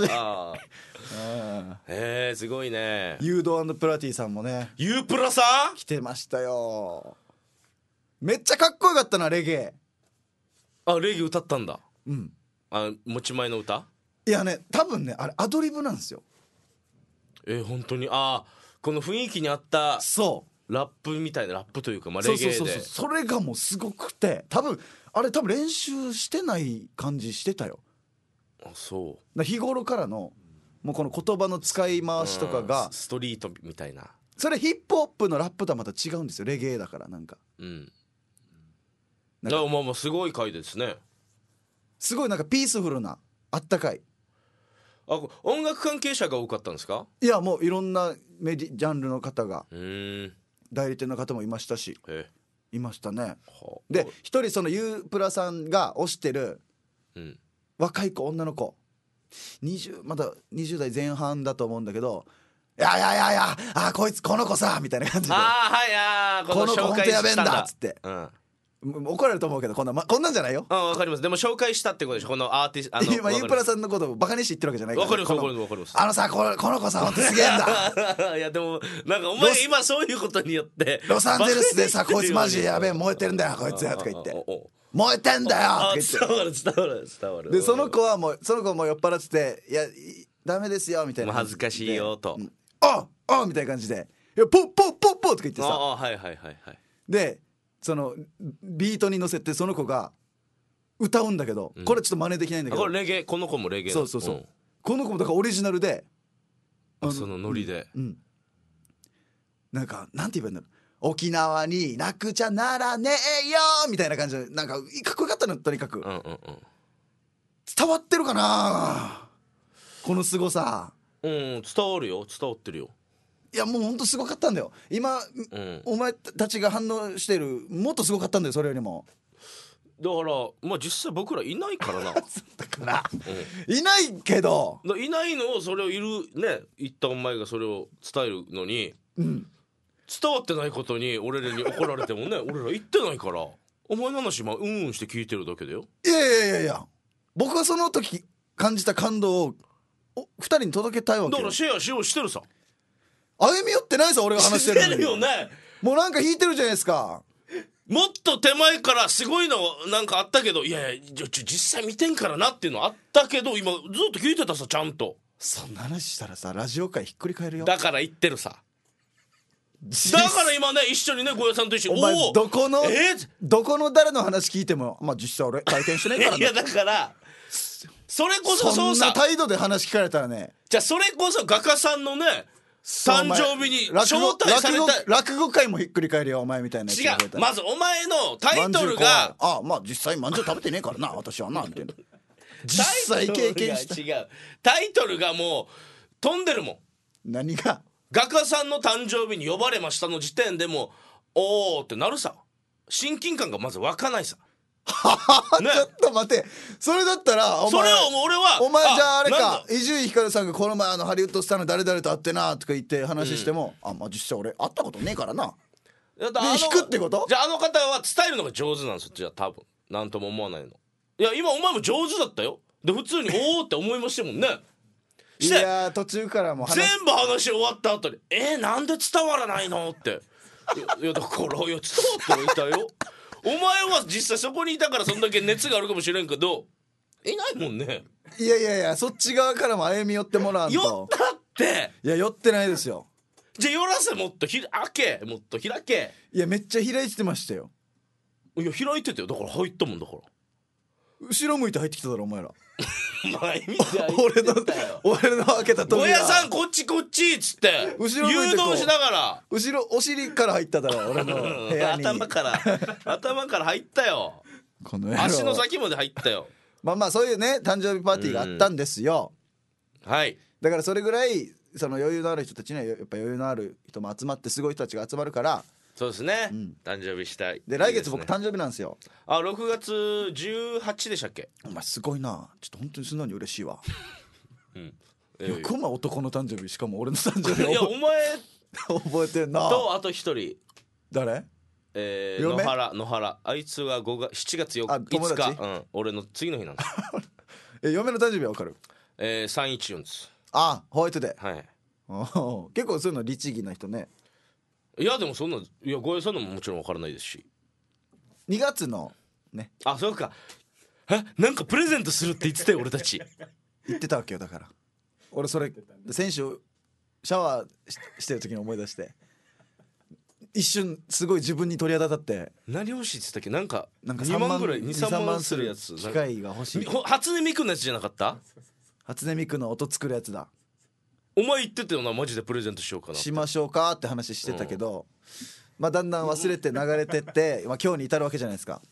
[SPEAKER 2] へえすごいね。
[SPEAKER 1] ユード&プラティさんもね。
[SPEAKER 2] ユープラさん
[SPEAKER 1] 来てましたよ。めっちゃかっこよかったなレゲエ。
[SPEAKER 2] あレゲエ歌ったんだ。
[SPEAKER 1] うん。
[SPEAKER 2] あ持ち前の歌？
[SPEAKER 1] いやね多分ねあれアドリブなんですよ。
[SPEAKER 2] え本当にあこの雰囲気に合った
[SPEAKER 1] そう
[SPEAKER 2] ラップみたいなラップというか、まあ、レゲエで
[SPEAKER 1] そうそうそうそうそれがもうすごくて多分あれ多分練習してない感じしてたよ。
[SPEAKER 2] あそう
[SPEAKER 1] だ日頃からのもうこの言葉の使い回しとかが
[SPEAKER 2] ストリートみたいな。
[SPEAKER 1] それヒップホップのラップとはまた違うんですよ。レゲエだからなんか
[SPEAKER 2] うんだからまあまあすごい回ですね。
[SPEAKER 1] すごいなんかピースフルなあったかい。
[SPEAKER 2] あ、音楽関係者が多かったんですか？
[SPEAKER 1] いやもういろんなメディジャンルの方が、
[SPEAKER 2] うーん、
[SPEAKER 1] 代理店の方もいましたし、
[SPEAKER 2] え
[SPEAKER 1] いましたね。
[SPEAKER 2] はあ、
[SPEAKER 1] で一人そのユープラさんが推してる
[SPEAKER 2] うん
[SPEAKER 1] 若い子、女の子にじゅうまだにじゅう代前半だと思うんだけど、いやいやいやいや、あこいつこの子さみたいな感じで、
[SPEAKER 2] ああはい、あーこの
[SPEAKER 1] この子
[SPEAKER 2] 紹介
[SPEAKER 1] 本当やべえん
[SPEAKER 2] したんだ
[SPEAKER 1] だっつって、
[SPEAKER 2] うん、
[SPEAKER 1] も怒られると思うけど、こんな、ま、こんなんじゃないよ。
[SPEAKER 2] あ、わかります。でも紹介したってことでしょ、このアーティスト。あの
[SPEAKER 1] 今ユープラさんのことをバカにして言ってるわけじゃないから、
[SPEAKER 2] わかります
[SPEAKER 1] この
[SPEAKER 2] わかりますわかります
[SPEAKER 1] あのさ、このこの子さ本当すげえんだ
[SPEAKER 2] いやでもなんかお前今そういうことによって
[SPEAKER 1] ロサンゼルスでさこいつマジやべえ燃えてるんだよこいつとか言って燃えてんだよと
[SPEAKER 2] あ
[SPEAKER 1] か言って
[SPEAKER 2] 伝わる伝わる伝わる
[SPEAKER 1] でその子はもうその子も酔っ払ってて、いやいダメですよみたいな
[SPEAKER 2] もう恥ずかしいよと、
[SPEAKER 1] うん、ああみたいな感じで、いやポッポッポッポッとか言ってさ、
[SPEAKER 2] ああはいはいはいはい、
[SPEAKER 1] でそのビートに乗せてその子が歌うんだけど、
[SPEAKER 2] うん、
[SPEAKER 1] これちょっと真似できないんだけど、
[SPEAKER 2] これレゲエ、この子もレゲエ
[SPEAKER 1] そうそうそう、
[SPEAKER 2] ん、
[SPEAKER 1] この子もだからオリジナルで、
[SPEAKER 2] あそのノリで、
[SPEAKER 1] うん、うん、なんかなんて言えばいいんだろう、沖縄になくちゃならねえよみたいな感じで、なんかかっこよかったのとにかく、
[SPEAKER 2] うんうんうん、
[SPEAKER 1] 伝わってるかなこの凄さ。
[SPEAKER 2] うん、伝わるよ、伝わってるよ。
[SPEAKER 1] いやもうほんとすごかったんだよ今、うん、お前たちが反応してるもっとすごかったんだよそれよりも。
[SPEAKER 2] だからまあ実際僕らいないからなだ
[SPEAKER 1] から、うん、いないけど
[SPEAKER 2] いないのをそれをいるね言ったお前がそれを伝えるのに、うん、伝わってないことに俺らに怒られてもね俺ら言ってないから、お前の話今うんうんして聞いてるだけだよ。
[SPEAKER 1] いやいやいやいや、僕はその時感じた感動をふたりに届けたいわけよ。
[SPEAKER 2] だからシェアしようしてるさ。
[SPEAKER 1] 歩み寄ってないさ俺が話してるのに。
[SPEAKER 2] してるよね。
[SPEAKER 1] もうなんか引いてるじゃないですか。
[SPEAKER 2] もっと手前からすごいのなんかあったけど、いやいやちょちょ実際見てんからなっていうのあったけど、今ずっと聞いてたさちゃんと。
[SPEAKER 1] そんな話したらさラジオ界ひっくり返るよ。
[SPEAKER 2] だから言ってるさ。だから今ね一緒にねゴヤさんと一緒に
[SPEAKER 1] お前どこの、
[SPEAKER 2] えー、
[SPEAKER 1] どこの誰の話聞いてもまあ実際俺体験してないからね。
[SPEAKER 2] いやだからそれこそそうさ、
[SPEAKER 1] そんな態度で話聞かれたらね、
[SPEAKER 2] じゃあそれこそ画家さんのね誕生日に招待された
[SPEAKER 1] 落語界もひっくり返るよお前みたいなやつ。
[SPEAKER 2] 違う、まずお前のタイトルが
[SPEAKER 1] あまあ実際まんじゅう食べてねえからな私はなみたいな実際経験した。
[SPEAKER 2] 違うタイトルがもう飛んでるもん。
[SPEAKER 1] 何が
[SPEAKER 2] 画家さんの誕生日に呼ばれましたの時点でもおーってなるさ。親近感がまず湧かないさ
[SPEAKER 1] ね、ちょっと待て、それだったらお前
[SPEAKER 2] それをもう俺は
[SPEAKER 1] お前じゃああれか伊集院光さんがこの前あのハリウッドスターの誰々と会ってなとか言って話しても、うん、あまあ実際俺会ったことねえからなで引くってこと。
[SPEAKER 2] じゃああの方は伝えるのが上手なんですよ。じゃあ多分なんとも思わないの。いや今お前も上手だったよ。で普通におーって思いましたもんね。
[SPEAKER 1] いや途中からもう
[SPEAKER 2] 全部話終わった後にえー、なんで伝わらないのっていやだからいや伝わってはいたよお前は実際そこにいたからそんだけ熱があるかもしれんけどいないもんね。
[SPEAKER 1] いやいやいやそっち側からも歩み寄ってもらわんと。
[SPEAKER 2] 寄ったって
[SPEAKER 1] いや寄ってないですよ。
[SPEAKER 2] じゃあ寄らせもっと開けもっと開け。
[SPEAKER 1] いやめっちゃ開いてましたよ。
[SPEAKER 2] いや開いてたよ。だから入ったもんだから
[SPEAKER 1] 後ろ向いて入ってきただろお前ら
[SPEAKER 2] 前見て
[SPEAKER 1] 俺の俺の開けた扉
[SPEAKER 2] 小屋さんこっちこっちっつって
[SPEAKER 1] 後ろ向いて
[SPEAKER 2] 誘導しながら
[SPEAKER 1] 後ろお尻から入っただろ俺の部屋に
[SPEAKER 2] 頭から頭から入ったよ
[SPEAKER 1] この
[SPEAKER 2] 足の先まで入ったよ
[SPEAKER 1] まあまあそういうね誕生日パーティーがあったんですよ。
[SPEAKER 2] はい
[SPEAKER 1] だからそれぐらいその余裕のある人たちにはやっぱ余裕のある人も集まってすごい人たちが集まるから。
[SPEAKER 2] そうですね、
[SPEAKER 1] うん、
[SPEAKER 2] 誕生日したい
[SPEAKER 1] で来月僕誕生日なんですよ。
[SPEAKER 2] あろくがつじゅうはちでしたっけ。
[SPEAKER 1] お前すごいなちょっと本当に素直に嬉しいわ、
[SPEAKER 2] うん
[SPEAKER 1] えー、よくお前男の誕生日しかも俺の誕生日
[SPEAKER 2] いやお前
[SPEAKER 1] 覚えてんな
[SPEAKER 2] とあと一人
[SPEAKER 1] 誰
[SPEAKER 2] えー、野原野原あいつはごがしちがつよっかいつか、うん、俺の次の日なんです
[SPEAKER 1] え嫁の誕生日は分かる。
[SPEAKER 2] えー、さんいちよんです。
[SPEAKER 1] あホワイトデー。
[SPEAKER 2] はい
[SPEAKER 1] 結構そういうの律儀な人ね。
[SPEAKER 2] いやでもそんないやゴエさんのももちろん分からないですし
[SPEAKER 1] にがつのね
[SPEAKER 2] あそうかえなんかプレゼントするって言ってたよ俺たち
[SPEAKER 1] 言ってたわけよ。だから俺それ先週シャワー し, してる時に思い出して一瞬すごい自分に鳥肌立って
[SPEAKER 2] 何欲しいって言ったっけ。なんか
[SPEAKER 1] なんか
[SPEAKER 2] にまんぐらいにさんまんするやつ
[SPEAKER 1] 機械が欲しい。
[SPEAKER 2] 初音ミクのやつじゃなかった。
[SPEAKER 1] 初音ミクの音作るやつだ。
[SPEAKER 2] お前言ってたよなマジでプレゼントしようかな
[SPEAKER 1] しましょうかって話してたけど、うん、まあだんだん忘れて流れてって、まあ、今日に至るわけじゃないですか。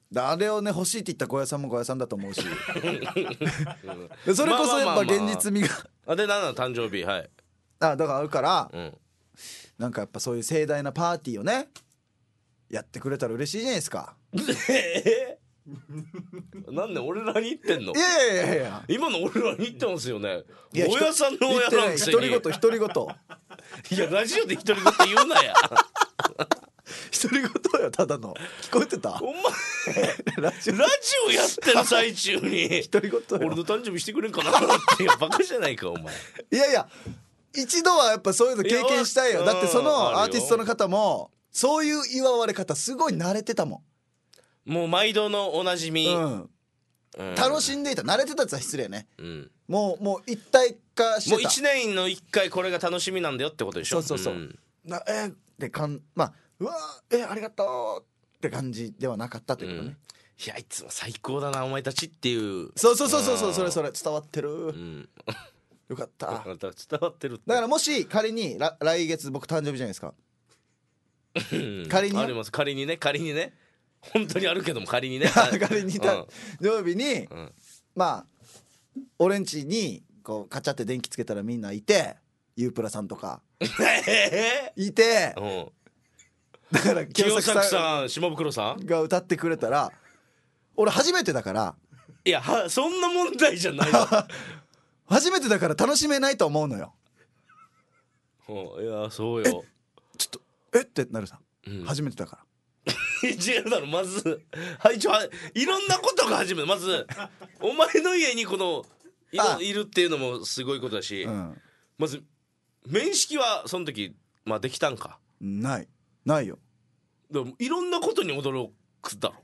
[SPEAKER 1] あれをね欲しいって言った小屋さんも小屋さんだと思うしでそれこそやっぱ現実味が
[SPEAKER 2] あでなんだ誕生日はい
[SPEAKER 1] あだからあるから、
[SPEAKER 2] うん、
[SPEAKER 1] なんかやっぱそういう盛大なパーティーをねやってくれたら嬉しいじゃないですか。
[SPEAKER 2] えー、なんで俺らに言ってんの。
[SPEAKER 1] いやいやいやいや
[SPEAKER 2] 今の俺らに言ってますよね。
[SPEAKER 1] いや
[SPEAKER 2] 親さんの親なんですよ。
[SPEAKER 1] 独り言独り言
[SPEAKER 2] いやラジオで独り言言うなや
[SPEAKER 1] 独り言よただの聞こえてた
[SPEAKER 2] お前
[SPEAKER 1] ラジオ
[SPEAKER 2] ラジオやってる最中に
[SPEAKER 1] 独り言よ
[SPEAKER 2] 俺の誕生日してくれんかなっていやバカじゃないかお前。
[SPEAKER 1] いやいや一度はやっぱそういうの経験したいよ。
[SPEAKER 2] いや
[SPEAKER 1] だってそ
[SPEAKER 2] うん
[SPEAKER 1] の
[SPEAKER 2] あるよ
[SPEAKER 1] アーティストの方もそういう祝われ方すごい慣れてたも
[SPEAKER 2] もう毎度のおなじみ、
[SPEAKER 1] ん、うん
[SPEAKER 2] うん
[SPEAKER 1] 楽しんでいた慣れてたって言ったら失礼ね、
[SPEAKER 2] うん
[SPEAKER 1] もうもう一体化してた
[SPEAKER 2] もういちねんのいっかいこれが楽しみなんだよってことでしょ。
[SPEAKER 1] そうそうそう、
[SPEAKER 2] ん
[SPEAKER 1] なえー、でかんまあうわーえー、ありがとうって感じではなかったということね、
[SPEAKER 2] うんいやいつも最高だなお前たちっていう。
[SPEAKER 1] そうそうそうそうそうそれそれ伝わってる、
[SPEAKER 2] うん
[SPEAKER 1] よかっただ
[SPEAKER 2] 伝わってるって
[SPEAKER 1] からもし仮にら来月僕誕生日じゃないですか
[SPEAKER 2] うん
[SPEAKER 1] 仮に
[SPEAKER 2] あります仮にね仮にね本当にあるけども仮にね
[SPEAKER 1] 仮に誕
[SPEAKER 2] うん
[SPEAKER 1] 生日に、
[SPEAKER 2] うん
[SPEAKER 1] まあ俺ん家にこうカチャって電気つけたらみんないてユープラさんとか
[SPEAKER 2] え
[SPEAKER 1] いて
[SPEAKER 2] ーうん
[SPEAKER 1] だから
[SPEAKER 2] 清作
[SPEAKER 1] 清作さ
[SPEAKER 2] さん島袋さん
[SPEAKER 1] んが歌ってくれたら俺初めてだから
[SPEAKER 2] いやはそんな問題じゃないの
[SPEAKER 1] 初めてだから楽しめないと思うのよ。
[SPEAKER 2] うんいやそうよ
[SPEAKER 1] ちょっとえってなるさ、
[SPEAKER 2] うん
[SPEAKER 1] 初めてだから
[SPEAKER 2] 違うだろまずはいちょいろんなことが始めるまずお前の家にこのい
[SPEAKER 1] あ
[SPEAKER 2] ろいるっていうのもすごいことだし、
[SPEAKER 1] うん
[SPEAKER 2] まず面識はその時まあできたんか
[SPEAKER 1] ないないよ。
[SPEAKER 2] でもいろんなことに驚くだろ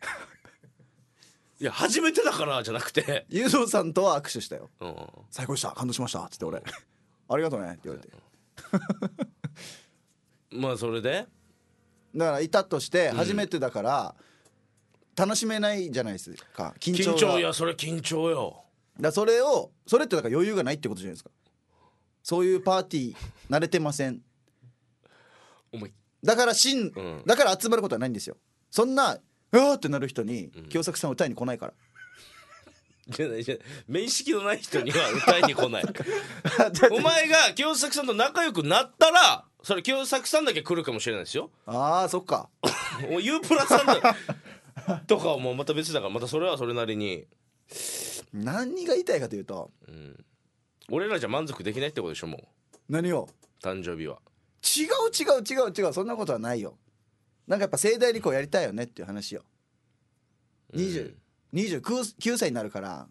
[SPEAKER 2] いや初めてだからじゃなくて、
[SPEAKER 1] ゆうぞうさんとは握手したよ。
[SPEAKER 2] うん、
[SPEAKER 1] 最高でした感動しましたっつって俺ありがとうねって言われて
[SPEAKER 2] まあそれで
[SPEAKER 1] だからいたとして初めてだから楽しめないじゃないですか緊張が。
[SPEAKER 2] 緊張いやそれ緊張よ
[SPEAKER 1] だからそれをそれってだから余裕がないってことじゃないですか。そういうパーティー慣れてません。
[SPEAKER 2] お前
[SPEAKER 1] だからしん、
[SPEAKER 2] うん
[SPEAKER 1] だから集まることはないんですよ。そんなうわーってなる人に清作さん歌いに来ないから
[SPEAKER 2] じゃないじゃない面識のない人には歌いに来ないお前が清作さんと仲良くなったらそれ清作さんだけ来るかもしれないですよ
[SPEAKER 1] あーそっか
[SPEAKER 2] おユープラさんだとかはもうまた別だからまたそれはそれなりに、
[SPEAKER 1] 何が言いたいかというと
[SPEAKER 2] うん、俺らじゃ満足できないってことでしょもう
[SPEAKER 1] 何を
[SPEAKER 2] 誕生日は
[SPEAKER 1] 違う違う違う違うそんなことはないよ。なんかやっぱ盛大にこうやりたいよねっていう話よ。にじゅう、にじゅうきゅうさいになるから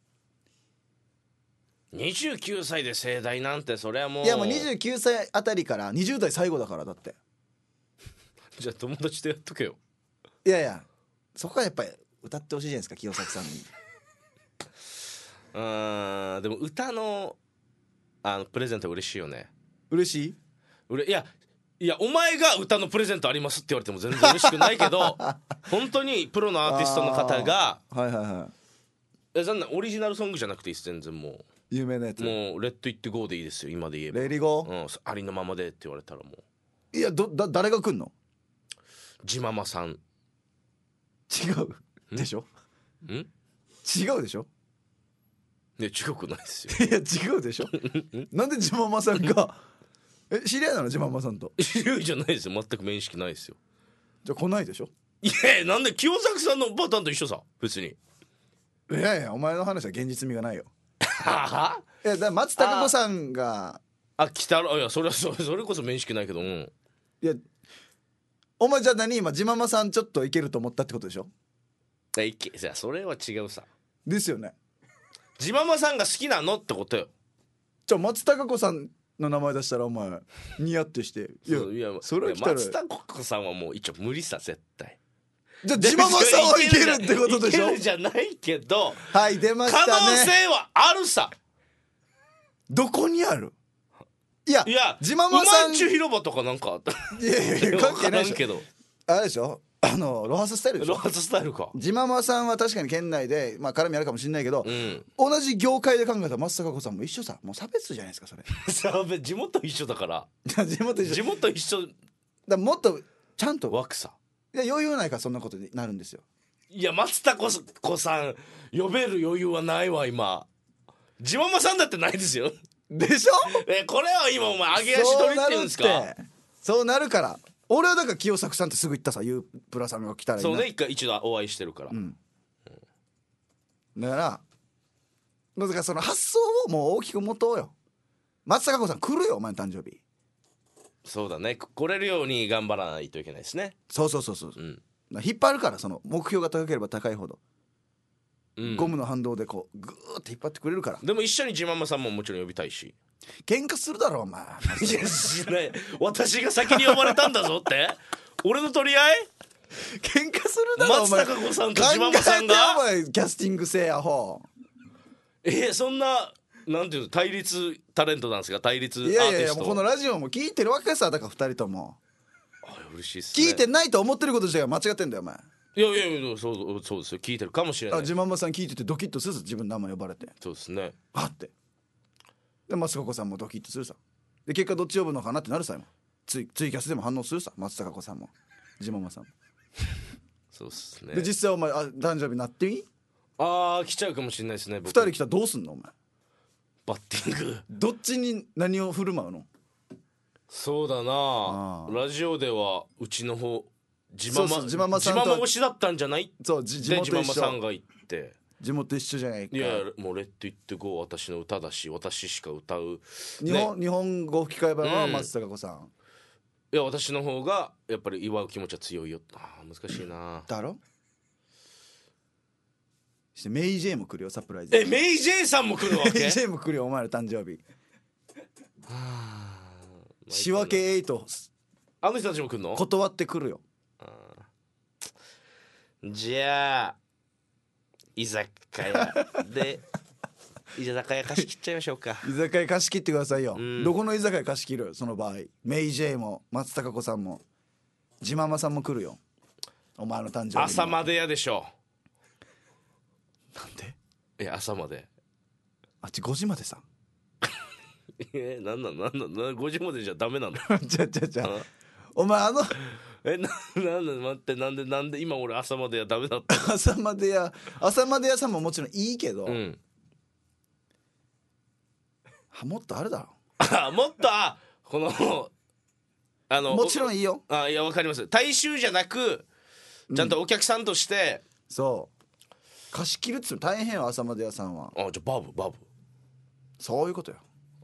[SPEAKER 2] にじゅうきゅうさいで盛大なんてそれはもう
[SPEAKER 1] いやもうにじゅうきゅうさいあたりからにじゅう代最後だからだって
[SPEAKER 2] じゃあ友達とやっとけよ
[SPEAKER 1] いやいやそこはやっぱり歌ってほしいじゃないですか清作さんに。
[SPEAKER 2] うーんでも歌のあのプレゼント嬉しいよね。
[SPEAKER 1] 嬉しいう
[SPEAKER 2] れいやいやお前が歌のプレゼントありますって言われても全然嬉しくないけど本当にプロのアーティストの方が
[SPEAKER 1] はいはいはい
[SPEAKER 2] え残念オリジナルソングじゃなくていいです全然も
[SPEAKER 1] 有名なやつ
[SPEAKER 2] うもうレッドイットゴーでいいですよ今で言えば
[SPEAKER 1] レイリゴ
[SPEAKER 2] うんありのままでって言われたらもう
[SPEAKER 1] いやどだ誰が来んの
[SPEAKER 2] ジママさん
[SPEAKER 1] 違うでしょ
[SPEAKER 2] ん
[SPEAKER 1] 違うでしょ
[SPEAKER 2] ね違くないですよ
[SPEAKER 1] いや違うでしょなんでジママさんがえ知り合いなのジママさんと
[SPEAKER 2] 知り合いじゃないですよ全く面識ないですよ。
[SPEAKER 1] じゃあ来ないでしょ
[SPEAKER 2] いやなんで清作さんのパターンと一緒さ別に
[SPEAKER 1] いやいやお前の話は現実味がないよ
[SPEAKER 2] ははい
[SPEAKER 1] やだから松たか子さんが
[SPEAKER 2] あ来たらいやそれはそれそれこそ面識ないけどうん
[SPEAKER 1] いやお前じゃあ何今ジママさんちょっといけると思ったってことでしょ
[SPEAKER 2] いけじゃあそれは違うさ
[SPEAKER 1] ですよね。
[SPEAKER 2] ジママさんが好きなのってことよ。
[SPEAKER 1] じゃあ松たか子さんの名前出したらお前ニヤってしていや
[SPEAKER 2] そういや
[SPEAKER 1] それは来たら
[SPEAKER 2] 松田ココさんはもう一応無理さ絶対。
[SPEAKER 1] じゃあジママさんはいけるってことでしょ
[SPEAKER 2] いけるじゃないけど
[SPEAKER 1] はい出まし
[SPEAKER 2] 可
[SPEAKER 1] たね。
[SPEAKER 2] 能性はあるさ。
[SPEAKER 1] どこにあるいや
[SPEAKER 2] いや
[SPEAKER 1] ジママさん
[SPEAKER 2] うまんちゅう広場とかなんかあった
[SPEAKER 1] いやいやいや関係ないでしょ
[SPEAKER 2] 分からんけど
[SPEAKER 1] あれでしょあのロハススタイルでしょ
[SPEAKER 2] ロハススタイルか。
[SPEAKER 1] ジママさんは確かに県内で、まあ、絡みあるかもしれないけど、
[SPEAKER 2] うん
[SPEAKER 1] 同じ業界で考えたら松たか子さんも一緒さもう差別じゃないですかそれ
[SPEAKER 2] さあ地元一緒だから
[SPEAKER 1] 地元一緒
[SPEAKER 2] 地元一緒
[SPEAKER 1] だからもっとちゃんと
[SPEAKER 2] 枠さ。
[SPEAKER 1] いや余裕ないからそんなことになるんですよ。
[SPEAKER 2] いや松た子さん呼べる余裕はないわ今。自ママさんだってないですよ。
[SPEAKER 1] でしょ。
[SPEAKER 2] えこれは今お前上げ足取りって言うんですか。
[SPEAKER 1] そうなるってそうなるから。俺はだから清作さんってすぐ言ったさ、ユープラさんが来たらいいな。
[SPEAKER 2] そうね、一回一度お会いしてるから、
[SPEAKER 1] うんうん、だからだからその発想をもう大きく持とうよ。松たか子さん来るよお前の誕生日。
[SPEAKER 2] そうだね、来れるように頑張らないといけないですね。
[SPEAKER 1] そうそうそうそう、
[SPEAKER 2] うん、
[SPEAKER 1] 引っ張るから、その目標が高ければ高いほど、
[SPEAKER 2] うん、
[SPEAKER 1] ゴムの反動でこうグーって引っ張ってくれるから。
[SPEAKER 2] でも一緒に自ママさんももちろん呼びたいし。
[SPEAKER 1] 喧嘩するだろお前。
[SPEAKER 2] いやしない私が先に呼ばれたんだぞって俺の取り合い。
[SPEAKER 1] 喧嘩するだろお前。
[SPEAKER 2] 松たか子さんと自ママさんが
[SPEAKER 1] 考えてお前キャスティングせえやほ
[SPEAKER 2] えー、そんななんていうの対立タレントなんですか。対立アーティスト。
[SPEAKER 1] いやいやいやもうこのラジオも聞いてるわけさ。だからふたりとも
[SPEAKER 2] あ嬉しいっすね。
[SPEAKER 1] 聞いてないと思ってること自体が間違ってんだよお前。
[SPEAKER 2] いやいやいやそうそうですよ、聞いてるかもしれない。
[SPEAKER 1] あ自ママさん聞いててドキッとするさ、自分の名前呼ばれて。
[SPEAKER 2] そうですね。
[SPEAKER 1] はってで松たか子さんもドキッとするさ。で結果どっち呼ぶのかなってなるさ。今ツイツイキャスでも反応するさ、松たか子さんも自ママさんも。
[SPEAKER 2] そうっすね。
[SPEAKER 1] で実際お前あ誕生日なってみ。
[SPEAKER 2] あー来ちゃうかもしれないですね。
[SPEAKER 1] ふたり来たらどうすんのお前。
[SPEAKER 2] バッティング
[SPEAKER 1] どっちに何を振る舞うの。
[SPEAKER 2] そうだな
[SPEAKER 1] あ
[SPEAKER 2] ラジオではうちの方自ママ
[SPEAKER 1] そうそう自ママさんと
[SPEAKER 2] 自ママ推しだったんじゃない。
[SPEAKER 1] そう地
[SPEAKER 2] で自マ
[SPEAKER 1] 元一緒。
[SPEAKER 2] マさんが言って
[SPEAKER 1] 地元一緒じゃないか。
[SPEAKER 2] いやもうレッドイットゴー私の歌だし私しか歌う、
[SPEAKER 1] 日本、
[SPEAKER 2] ね、
[SPEAKER 1] 日本語吹き替え版は
[SPEAKER 2] うん
[SPEAKER 1] 松たか子さん、
[SPEAKER 2] いや私の方がやっぱり祝う気持ちは強いよ。あー難しいな。
[SPEAKER 1] だろ。してメイジェイも来るよサプライズ。
[SPEAKER 2] えメイジェイさんも来るわ
[SPEAKER 1] メイ
[SPEAKER 2] け
[SPEAKER 1] ジェイも来るよお前の誕生日。
[SPEAKER 2] はあ
[SPEAKER 1] 仕分けエイト
[SPEAKER 2] あの人たちも来るの。
[SPEAKER 1] 断ってくるよ。
[SPEAKER 2] じゃあ居酒屋で居酒屋貸し切っちゃいましょうか。
[SPEAKER 1] 居酒屋貸し切ってくださいよ、
[SPEAKER 2] うん、
[SPEAKER 1] どこの居酒屋貸し切るその場合。メイジェイも松たか子さんも自ママさんも来るよお前の誕生日。
[SPEAKER 2] 朝までやでしょ。
[SPEAKER 1] なんで。
[SPEAKER 2] いや朝まで
[SPEAKER 1] あっちごじまでさ。
[SPEAKER 2] えなんなんなんなんなんごじまでじゃダメなの
[SPEAKER 1] ちゃちゃちゃお前あの
[SPEAKER 2] えななんで待ってなんでなんで今俺朝までやダメだった
[SPEAKER 1] 朝までや朝までやさんももちろんいいけど、
[SPEAKER 2] うん、
[SPEAKER 1] はもっとあるだろ。
[SPEAKER 2] あもっとあこのあの
[SPEAKER 1] もちろんいいよ。
[SPEAKER 2] あいやわかります。大衆じゃなくちゃんとお客さんとして、
[SPEAKER 1] うん、そう貸し切るっつうの大変よ朝まで屋さんは。
[SPEAKER 2] あじゃあバブバブ
[SPEAKER 1] そういうことよ。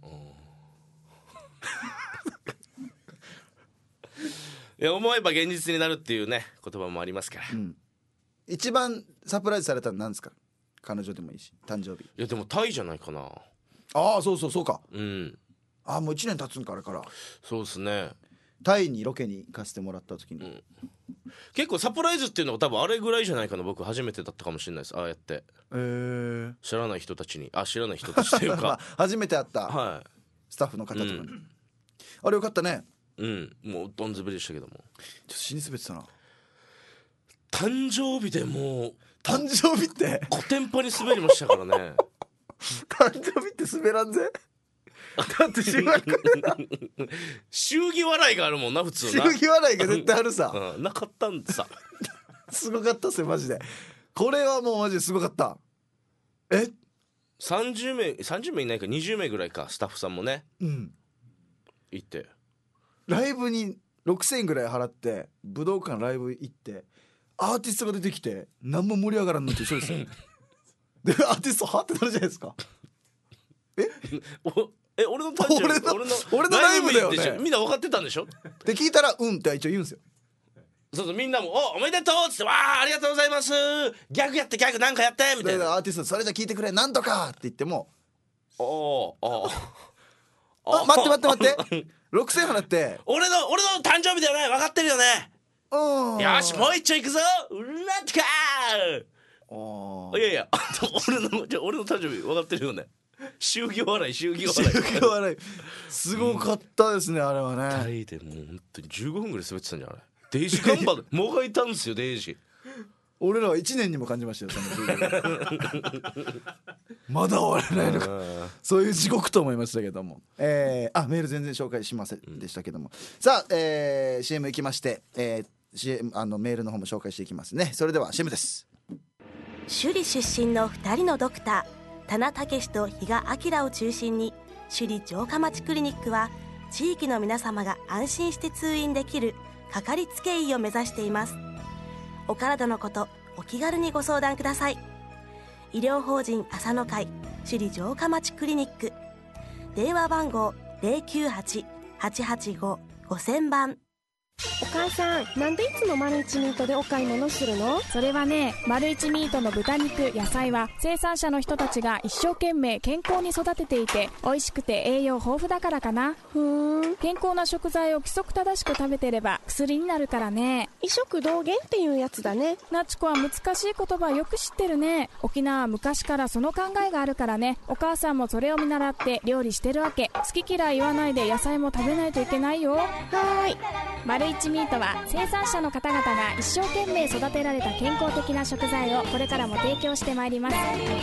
[SPEAKER 2] いや思えば現実になるっていうね言葉もありますから、
[SPEAKER 1] うん、一番サプライズされたの何ですか。彼女でもいいし誕生日。
[SPEAKER 2] いやでもタイじゃないかな。
[SPEAKER 1] ああそうそうそうか。
[SPEAKER 2] うん
[SPEAKER 1] ああもういちねん経つんからから。
[SPEAKER 2] そうですね。
[SPEAKER 1] タイにロケに行かせてもらった時に、うん、
[SPEAKER 2] 結構サプライズっていうのは多分あれぐらいじゃないかな。僕初めてだったかもしれないです。ああやって
[SPEAKER 1] えー、
[SPEAKER 2] 知らない人たちにあ知らない人たちというか、まあ、
[SPEAKER 1] 初めて会った
[SPEAKER 2] はい
[SPEAKER 1] スタッフの方とかに、うん、あれよかったね。
[SPEAKER 2] うんもうどんずべでしたけどもちょっ
[SPEAKER 1] と死に滑ってたな。
[SPEAKER 2] 誕生日でもう
[SPEAKER 1] 誕生日って
[SPEAKER 2] コテンパに滑りましたからね
[SPEAKER 1] 誕生日って滑らんぜだってしばらく
[SPEAKER 2] 祝儀笑いがあるもんな普通な。
[SPEAKER 1] 祝儀笑いが絶対あるさ、
[SPEAKER 2] うん、なかったんでさ
[SPEAKER 1] すごかったっすよマジで。これはもうマジですごかった。え
[SPEAKER 2] さんじゅうめいさんじゅうめいいないかにじゅうめいぐらいかスタッフさんもね、
[SPEAKER 1] うん、
[SPEAKER 2] 行って
[SPEAKER 1] ライブにろくせんえんぐらい払って武道館ライブ行ってアーティストが出てきて何も盛り上がらんのと一緒ですよでアーティストはってなるじゃないですか。え
[SPEAKER 2] おえ俺の誕生日
[SPEAKER 1] 俺の俺の俺のライブだよね。
[SPEAKER 2] みんな分かってたんでしょ
[SPEAKER 1] って聞いたらうんって一応言うんですよ。
[SPEAKER 2] そうそうみんなもおおめでとうっつってわあありがとうございますギャグやってギャグなんかやってみたいな。
[SPEAKER 1] アーティストそれじゃ聞いてくれなんとかって言っても
[SPEAKER 2] おお
[SPEAKER 1] あ待って待って待ってろくせんえん払って
[SPEAKER 2] 俺の俺の誕生日だよね分かってるよね。
[SPEAKER 1] うん
[SPEAKER 2] よしもう一丁いくぞうらっかー。いやいや俺のじゃ俺の誕生日分かってるよね。祝儀笑い祝儀笑い
[SPEAKER 1] 祝儀笑いすごかったですね、うん、あれはね。
[SPEAKER 2] タイでもう本当にじゅうごふんぐらい滑ってたんじゃない。デイジ頑張るもがいたんですよデイジ。
[SPEAKER 1] 俺らはいちねんにも感じましたよそのまだ終わらないのかそういう地獄と思いましたけども、えー、あメール全然紹介しませんでしたけども、うん、さあ、えー、シーエム 行きまして、えー、シーエム あのメールの方も紹介していきますね。それでは シーエム です。
[SPEAKER 9] 首里出身のふたりのドクター田名武史と比嘉明を中心に、首里城下町クリニックは地域の皆様が安心して通院できるかかりつけ医を目指しています。お体のこと、お気軽にご相談ください。医療法人朝の会首里城下町クリニック、電話番号 ゼロきゅうはち はちはちご ごせんばん。
[SPEAKER 10] お母さん、なんでいつもマルイチミートでお買い物するの？
[SPEAKER 11] それはね、マルイチミートの豚肉、野菜は生産者の人たちが一生懸命健康に育てていて、美味しくて栄養豊富だからかな。
[SPEAKER 10] ふーん。
[SPEAKER 11] 健康な食材を規則正しく食べてれば薬になるからね。
[SPEAKER 10] 医食同源っていうやつだね。
[SPEAKER 11] なちこは難しい言葉よく知ってるね。沖縄は昔からその考えがあるからね。お母さんもそれを見習って料理してるわけ。好き嫌い言わないで野菜も食べないといけないよ。
[SPEAKER 10] はーい。
[SPEAKER 11] マルイチミートは生産者の方々が一生懸命育てられた健康的な食材をこれからも提供してまいります。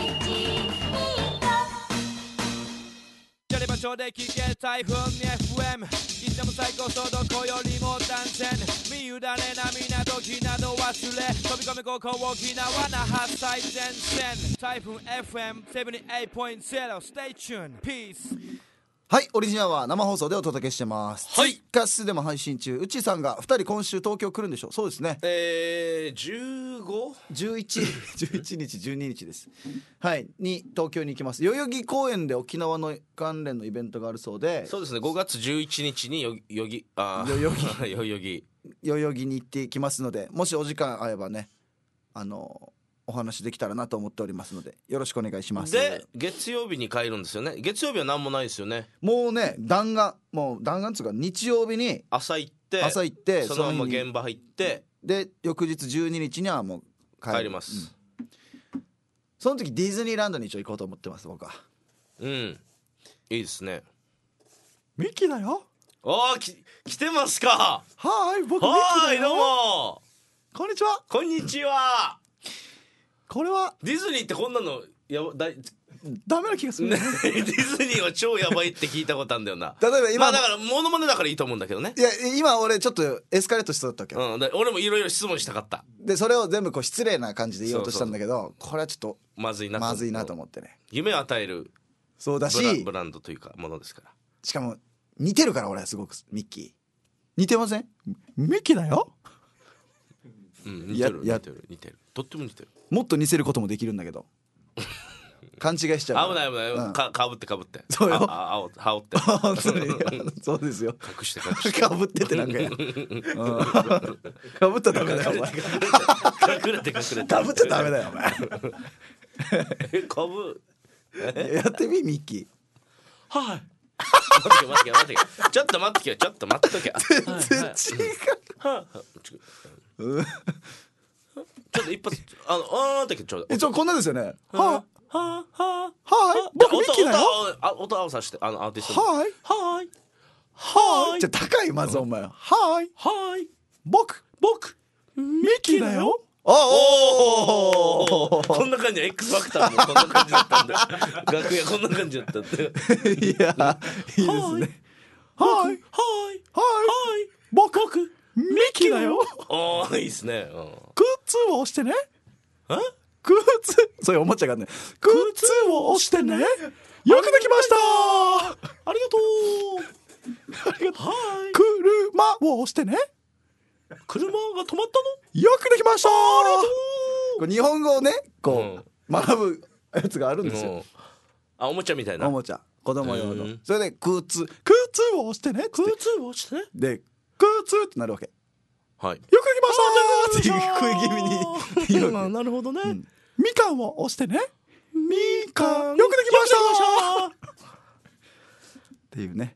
[SPEAKER 8] チャリ場所で聞け台風に エフエム、 いつでも最高速度こよりも単線、身委ねな港時など忘れ飛び込みここ沖縄那覇最前線、台風 エフエムセブンティーエイトポイントゼロ Stay tuned Peace。
[SPEAKER 1] はい、オリジナルは生放送でお届けしてます。
[SPEAKER 2] はい、
[SPEAKER 1] ツイキャスでも配信中。うちさんがふたり今週東京来るんでしょ。そうですね。
[SPEAKER 2] えー、じゅうご、
[SPEAKER 1] じゅういち、じゅういちにち、じゅうににちです。はい、に東京に行きます。代々木公園で沖縄の関連のイベントがあるそうで。
[SPEAKER 2] そうですね。ごがつじゅういちにちによよぎあ
[SPEAKER 1] 代々木
[SPEAKER 2] 代々木
[SPEAKER 1] 代々木に行ってきますので、もしお時間合えばね、あのお話できたらなと思っておりますので、よろしくお願いします。
[SPEAKER 2] で月曜日に帰るんですよね。月曜日は何もないですよね。
[SPEAKER 1] もうね、弾丸もう弾丸つうか日曜日に
[SPEAKER 2] 朝行って
[SPEAKER 1] 朝行って
[SPEAKER 2] そのまま現場入って
[SPEAKER 1] で翌日じゅうににちにはもう帰る
[SPEAKER 2] 帰ります、
[SPEAKER 1] うん、その時ディズニーランドに一応行こうと思ってます僕は。
[SPEAKER 2] うん、いいですね。
[SPEAKER 1] ミッキーだよ。
[SPEAKER 2] おー、き来てますか。
[SPEAKER 1] はい、僕ミッキーだよ。
[SPEAKER 2] はい、どうも
[SPEAKER 1] こんにちは。
[SPEAKER 2] こんにちは。
[SPEAKER 1] これは
[SPEAKER 2] ディズニーってこんなのやばだい
[SPEAKER 1] ダメな気がする、ね、
[SPEAKER 2] ディズニーは超やばいって聞いたことあるんだよな。
[SPEAKER 1] 例えば今、
[SPEAKER 2] まあだからモノマネだからいいと思うんだけどね。
[SPEAKER 1] いや今俺ちょっとエスカレートしそうだったわけ、
[SPEAKER 2] うん、で俺もいろいろ質問したかった。
[SPEAKER 1] でそれを全部こう失礼な感じで言おうとしたんだけど、そうそうそう、これはちょっと
[SPEAKER 2] まずいなと
[SPEAKER 1] まずいなと思ってね。
[SPEAKER 2] 夢を与える
[SPEAKER 1] そうだし
[SPEAKER 2] ブラ、ブランドというかものですから。
[SPEAKER 1] しかも似てるから俺はすごくミッキー似てません？ミッキーだよ。
[SPEAKER 2] うん、似てる似てる似てるとっても似てる。
[SPEAKER 1] もっと似せることもできるんだけど勘違いしちゃう。
[SPEAKER 2] 危ない危ない、うん、かかぶってかぶって
[SPEAKER 1] そうよ。
[SPEAKER 2] ああ羽織って
[SPEAKER 1] 本当にそうですよ。
[SPEAKER 2] 隠して隠して
[SPEAKER 1] かぶっててなんかやかぶったらダメだよお前。
[SPEAKER 2] 隠れて隠れて
[SPEAKER 1] かぶったらダメだよお前。
[SPEAKER 2] えかぶ
[SPEAKER 1] やってみミッキー。
[SPEAKER 2] はい待ってけ待ってけ待ってけちょっと待ってけちょっと待っとけ
[SPEAKER 1] 全然違う。
[SPEAKER 2] はいはいちょっと一発あのあーってちょうだい。
[SPEAKER 1] 一応こんなですよね。は
[SPEAKER 2] あはあはあ
[SPEAKER 1] はい僕ミッキーだよ。
[SPEAKER 2] 音音合わさしてあのアーティスト
[SPEAKER 1] はい
[SPEAKER 2] はい
[SPEAKER 1] はいじゃ高いまずお前はい
[SPEAKER 2] はい
[SPEAKER 1] 僕
[SPEAKER 2] 僕
[SPEAKER 1] ミッキーだよ。
[SPEAKER 2] おおこんな感じ。 X ファクターもこんな感じだったんだ楽屋こんな感じだったんだい
[SPEAKER 1] やいいですね。はいはい
[SPEAKER 2] はい
[SPEAKER 1] はい僕ミッキーだよ。
[SPEAKER 2] おーいいですね、うん、
[SPEAKER 1] 靴を押してね。え靴そういうおもちゃがね靴を押してね。よくできました
[SPEAKER 2] ありがとう
[SPEAKER 1] ありがとう。
[SPEAKER 2] はい
[SPEAKER 1] 車を押してね。
[SPEAKER 2] 車が止まったの
[SPEAKER 1] よくできました
[SPEAKER 2] ありがとう。
[SPEAKER 1] これ日本語をねこう、
[SPEAKER 2] うん、
[SPEAKER 1] 学ぶやつがあるんですよ、
[SPEAKER 2] うん、あおもちゃみたいな
[SPEAKER 1] おもちゃ子供用の、
[SPEAKER 2] うん、
[SPEAKER 1] それで靴靴を押してね
[SPEAKER 2] 靴を押してね
[SPEAKER 1] で靴ってなるわけ。
[SPEAKER 2] はい。
[SPEAKER 1] よくできましたっていう声気味に言うわけ。
[SPEAKER 2] なるほどね、
[SPEAKER 1] うん、みかんを押してね。みかんよくできましたっていうね。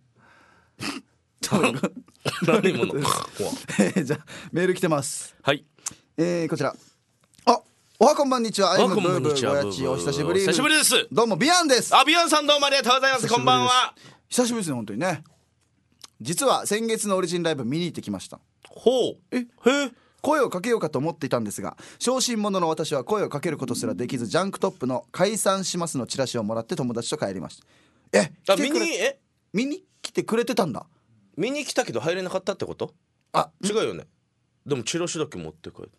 [SPEAKER 2] 何者
[SPEAKER 1] じゃあメール来てます。
[SPEAKER 2] はい、
[SPEAKER 1] えー、こちらあおはこんばんにちは。アイムブーブーごやちお久しぶり。
[SPEAKER 2] 久しぶりです。
[SPEAKER 1] どうもビアンです。
[SPEAKER 2] あビアンさんどうもありがとうございます。こんばんは。
[SPEAKER 1] 久しぶりですね本当にね。実は先月のオリジンライブ見に行ってきました。
[SPEAKER 2] ほう
[SPEAKER 1] えへえ声をかけようかと思っていたんですが、小心者の私は声をかけることすらできず、ジャンクトップの解散しますのチラシをもらって友達と帰りました。え
[SPEAKER 2] あ見にえ
[SPEAKER 1] 見に来てくれてたんだ。
[SPEAKER 2] 見に来たけど入れなかったってこと？
[SPEAKER 1] あ
[SPEAKER 2] 違うよね。でもチラシだけ持って帰る。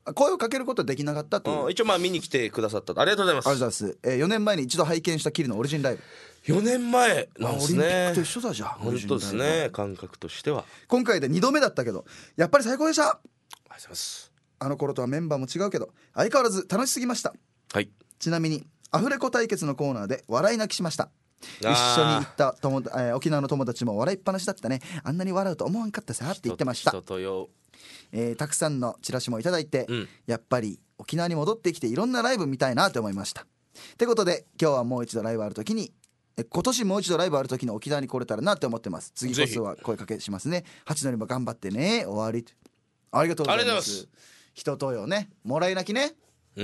[SPEAKER 1] 声をかけることはできなかったという、
[SPEAKER 2] うん、一応まあ見に来てくださったありがとうございます。
[SPEAKER 1] ありがとうございます、えー、よねんまえに一度拝見したキリのオリジンライブ。
[SPEAKER 2] よねんまえなんですね。
[SPEAKER 1] オリンピックと一緒だじゃん。
[SPEAKER 2] 本当ですね、感覚としては。
[SPEAKER 1] 今回でにどめだったけどやっぱり最高でした。
[SPEAKER 2] ありがとうございます。
[SPEAKER 1] あの頃とはメンバーも違うけど相変わらず楽しすぎました。
[SPEAKER 2] はい。
[SPEAKER 1] ちなみにアフレコ対決のコーナーで笑い泣きしました。一緒に行った友、えー、沖縄の友達も笑いっぱなしだったね。あんなに笑うと思わんかったさって言ってました。
[SPEAKER 2] 人とよ、
[SPEAKER 1] えー、たくさんのチラシもいただいて、
[SPEAKER 2] うん、
[SPEAKER 1] やっぱり沖縄に戻ってきていろんなライブ見たいなと思いました。ってことで今日はもう一度ライブある時にえ今年もう一度ライブある時に沖縄に来れたらなって思ってます。次こそは声かけしますね。八のりも頑張ってね。終わり。ありがとうございます。人とよね、もらい泣きね、
[SPEAKER 2] うん、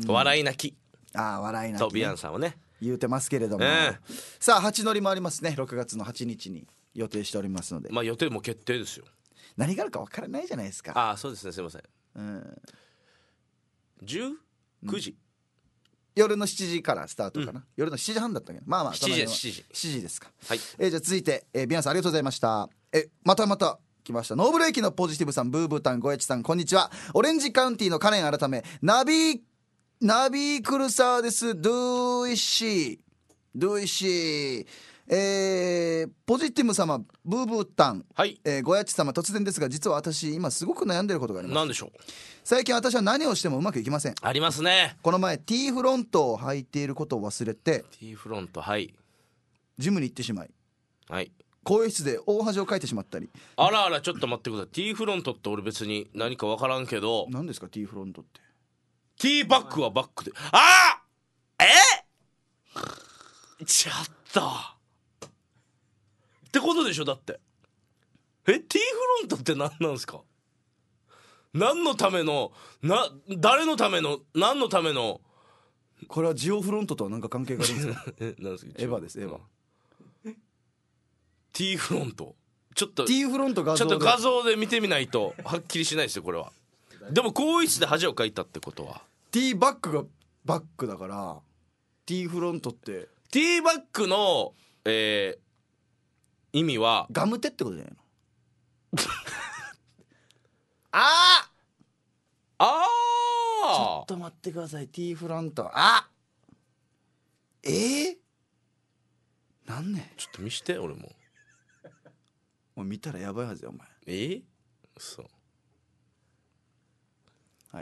[SPEAKER 2] うん、笑い泣き、
[SPEAKER 1] ああ笑い泣き、ね、
[SPEAKER 2] とビアンさんはね
[SPEAKER 1] 言うてますけれども、
[SPEAKER 2] えー、
[SPEAKER 1] さあ八のりもありますね。ろくがつのはちにちに予定しておりますので、
[SPEAKER 2] まあ予定も決定ですよ。
[SPEAKER 1] 何があるか分からないじゃないですか。
[SPEAKER 2] ああそうですね、すいません、
[SPEAKER 1] うん、
[SPEAKER 2] じゅうくじ、うん、
[SPEAKER 1] 夜のしちじからスタートかな、うん、夜のしちじはんだったけど、まあまあ
[SPEAKER 2] しちじです。しちじ
[SPEAKER 1] しちじですか。
[SPEAKER 2] はい、
[SPEAKER 1] えー、じゃあ続いて、えー、ビアンさんありがとうございました。えまたまた来ました。ノーブレーキのポジティブさん、ブーブータン、ゴエチさん、こんにちは。オレンジカウンティのカレン改めナビナビクルサーです。ドゥイシードゥイシー、えー、ポジティブ様、ブーブータン、
[SPEAKER 2] はい、
[SPEAKER 1] えー、ゴヤチ様、突然ですが実は私今すごく悩んでることがあります。
[SPEAKER 2] 何でしょう。
[SPEAKER 1] 最近私は何をしてもうまくいきません。
[SPEAKER 2] ありますね。
[SPEAKER 1] この前 T フロントを履いていることを忘れて
[SPEAKER 2] T フロント、はい、
[SPEAKER 1] ジムに行ってしまい、
[SPEAKER 2] はい、
[SPEAKER 1] 更衣室で大恥をかいてしまったり。
[SPEAKER 2] あらあら、ちょっと待ってください。 T フロントって俺別に何か分からんけど。
[SPEAKER 1] 何ですか T フロントって。
[SPEAKER 2] T バックはバックで、あーえちょっとってことでしょ。だってえ T フロントって何なんですか。何のためのな、誰のための、何のための。
[SPEAKER 1] これはジオフロントとは何か関係があるんですか
[SPEAKER 2] えなんですか。
[SPEAKER 1] エヴァです、エヴァ。
[SPEAKER 2] T フロントちょっと
[SPEAKER 1] T フロント画像で
[SPEAKER 2] ちょっと画像で見てみないとはっきりしないですよこれは。でも更衣室で恥をかいたってことは
[SPEAKER 1] T バックがバックだから T フロントって
[SPEAKER 2] T バックの、えー、意味は
[SPEAKER 1] ガムテってことじゃないのあ
[SPEAKER 2] あ
[SPEAKER 1] あ
[SPEAKER 2] あ
[SPEAKER 1] ちょっと待ってください。 T フロント、あえー、なんね
[SPEAKER 2] ちょっと見して俺も。
[SPEAKER 1] もう見たらやばいはずよお前。
[SPEAKER 2] えー、そう
[SPEAKER 1] はい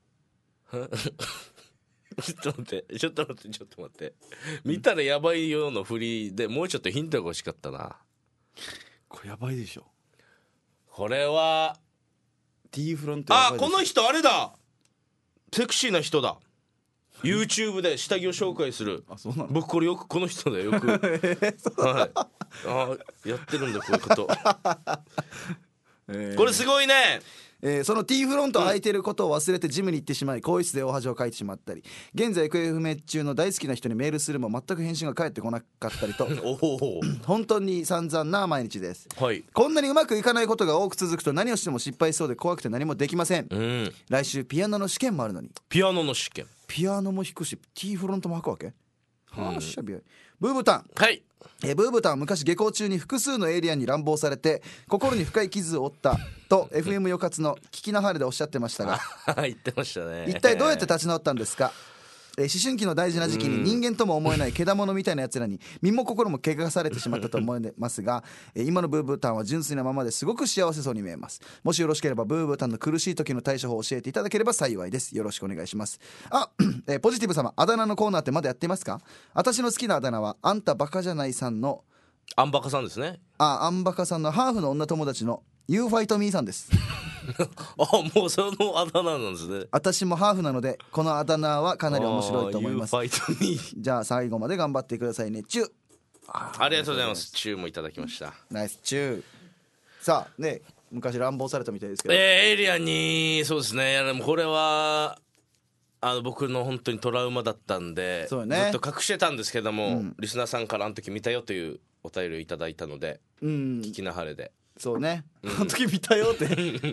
[SPEAKER 2] ちょっと待ってちょっと待ってちょっと待って見たらやばいようの振りでもうちょっとヒントが欲しかったな。
[SPEAKER 1] これやばいでしょ。
[SPEAKER 2] これは
[SPEAKER 1] T フロントやばいでしょ。
[SPEAKER 2] あこの人あれだ、セクシーな人だ。YouTube で下着を紹介する。
[SPEAKER 1] あそうなの。
[SPEAKER 2] 僕これよくこの人でよく、はい、あやってるんだこういうこと、えー、これすごいね。
[SPEAKER 1] えー、その T フロントを履いていることを忘れてジムに行ってしまい更衣室で大恥をかいてしまったり、現在行方不明中の大好きな人にメールするも全く返信が返ってこなかったりと本当に散々な毎日です、
[SPEAKER 2] はい、
[SPEAKER 1] こんなにうまくいかないことが多く続くと何をしても失敗しそうで怖くて何もできません、
[SPEAKER 2] うん、
[SPEAKER 1] 来週ピアノの試験もあるのに。
[SPEAKER 2] ピアノの試験、
[SPEAKER 1] ピアノも弾くし T フロントも履くわけ、うん、はあしゃびやブーブータン、
[SPEAKER 2] はい、
[SPEAKER 1] えー、ブーブータンは昔下校中に複数のエイリアンに乱暴されて心に深い傷を負ったとエフエム よかつの聞きなはれでおっしゃってましたが
[SPEAKER 2] 言ってましたね。
[SPEAKER 1] 一体どうやって立ち直ったんですか。えー、思春期の大事な時期に人間とも思えないけだものみたいなやつらに身も心も怪我されてしまったと思いますが、えー、今のブーブータンは純粋なままですごく幸せそうに見えます。もしよろしければブーブータンの苦しい時の対処法を教えていただければ幸いです。よろしくお願いします。あ、えー、ポジティブ様、あだ名のコーナーってまだやってますか。私の好きなあだ名はあんたバカじゃないさんの
[SPEAKER 2] アンバカさんですね。
[SPEAKER 1] あ、アンバカさんのハーフの女友達のユーファイトミーさんです
[SPEAKER 2] あ、もうそのあだ名なんですね。
[SPEAKER 1] 私もハーフなのでこのあだ名はかなり面白いと思います。
[SPEAKER 2] ユーファイトミー
[SPEAKER 1] じゃあ最後まで頑張ってくださいね。チュー。
[SPEAKER 2] あ, ありがとうございます。チューもいただきました。
[SPEAKER 1] ナイスチュー。さあね、昔乱暴されたみたいですけど、
[SPEAKER 2] えー、エイリアンにそうですね。いやでもこれはあの僕の本当にトラウマだったんで、
[SPEAKER 1] そうね、
[SPEAKER 2] ずっと隠してたんですけども、うん、リスナーさんからあの時見たよというお便りをいただいたので、うん、聞きなはれで、
[SPEAKER 1] そうね、うん、あの時見たよってうん、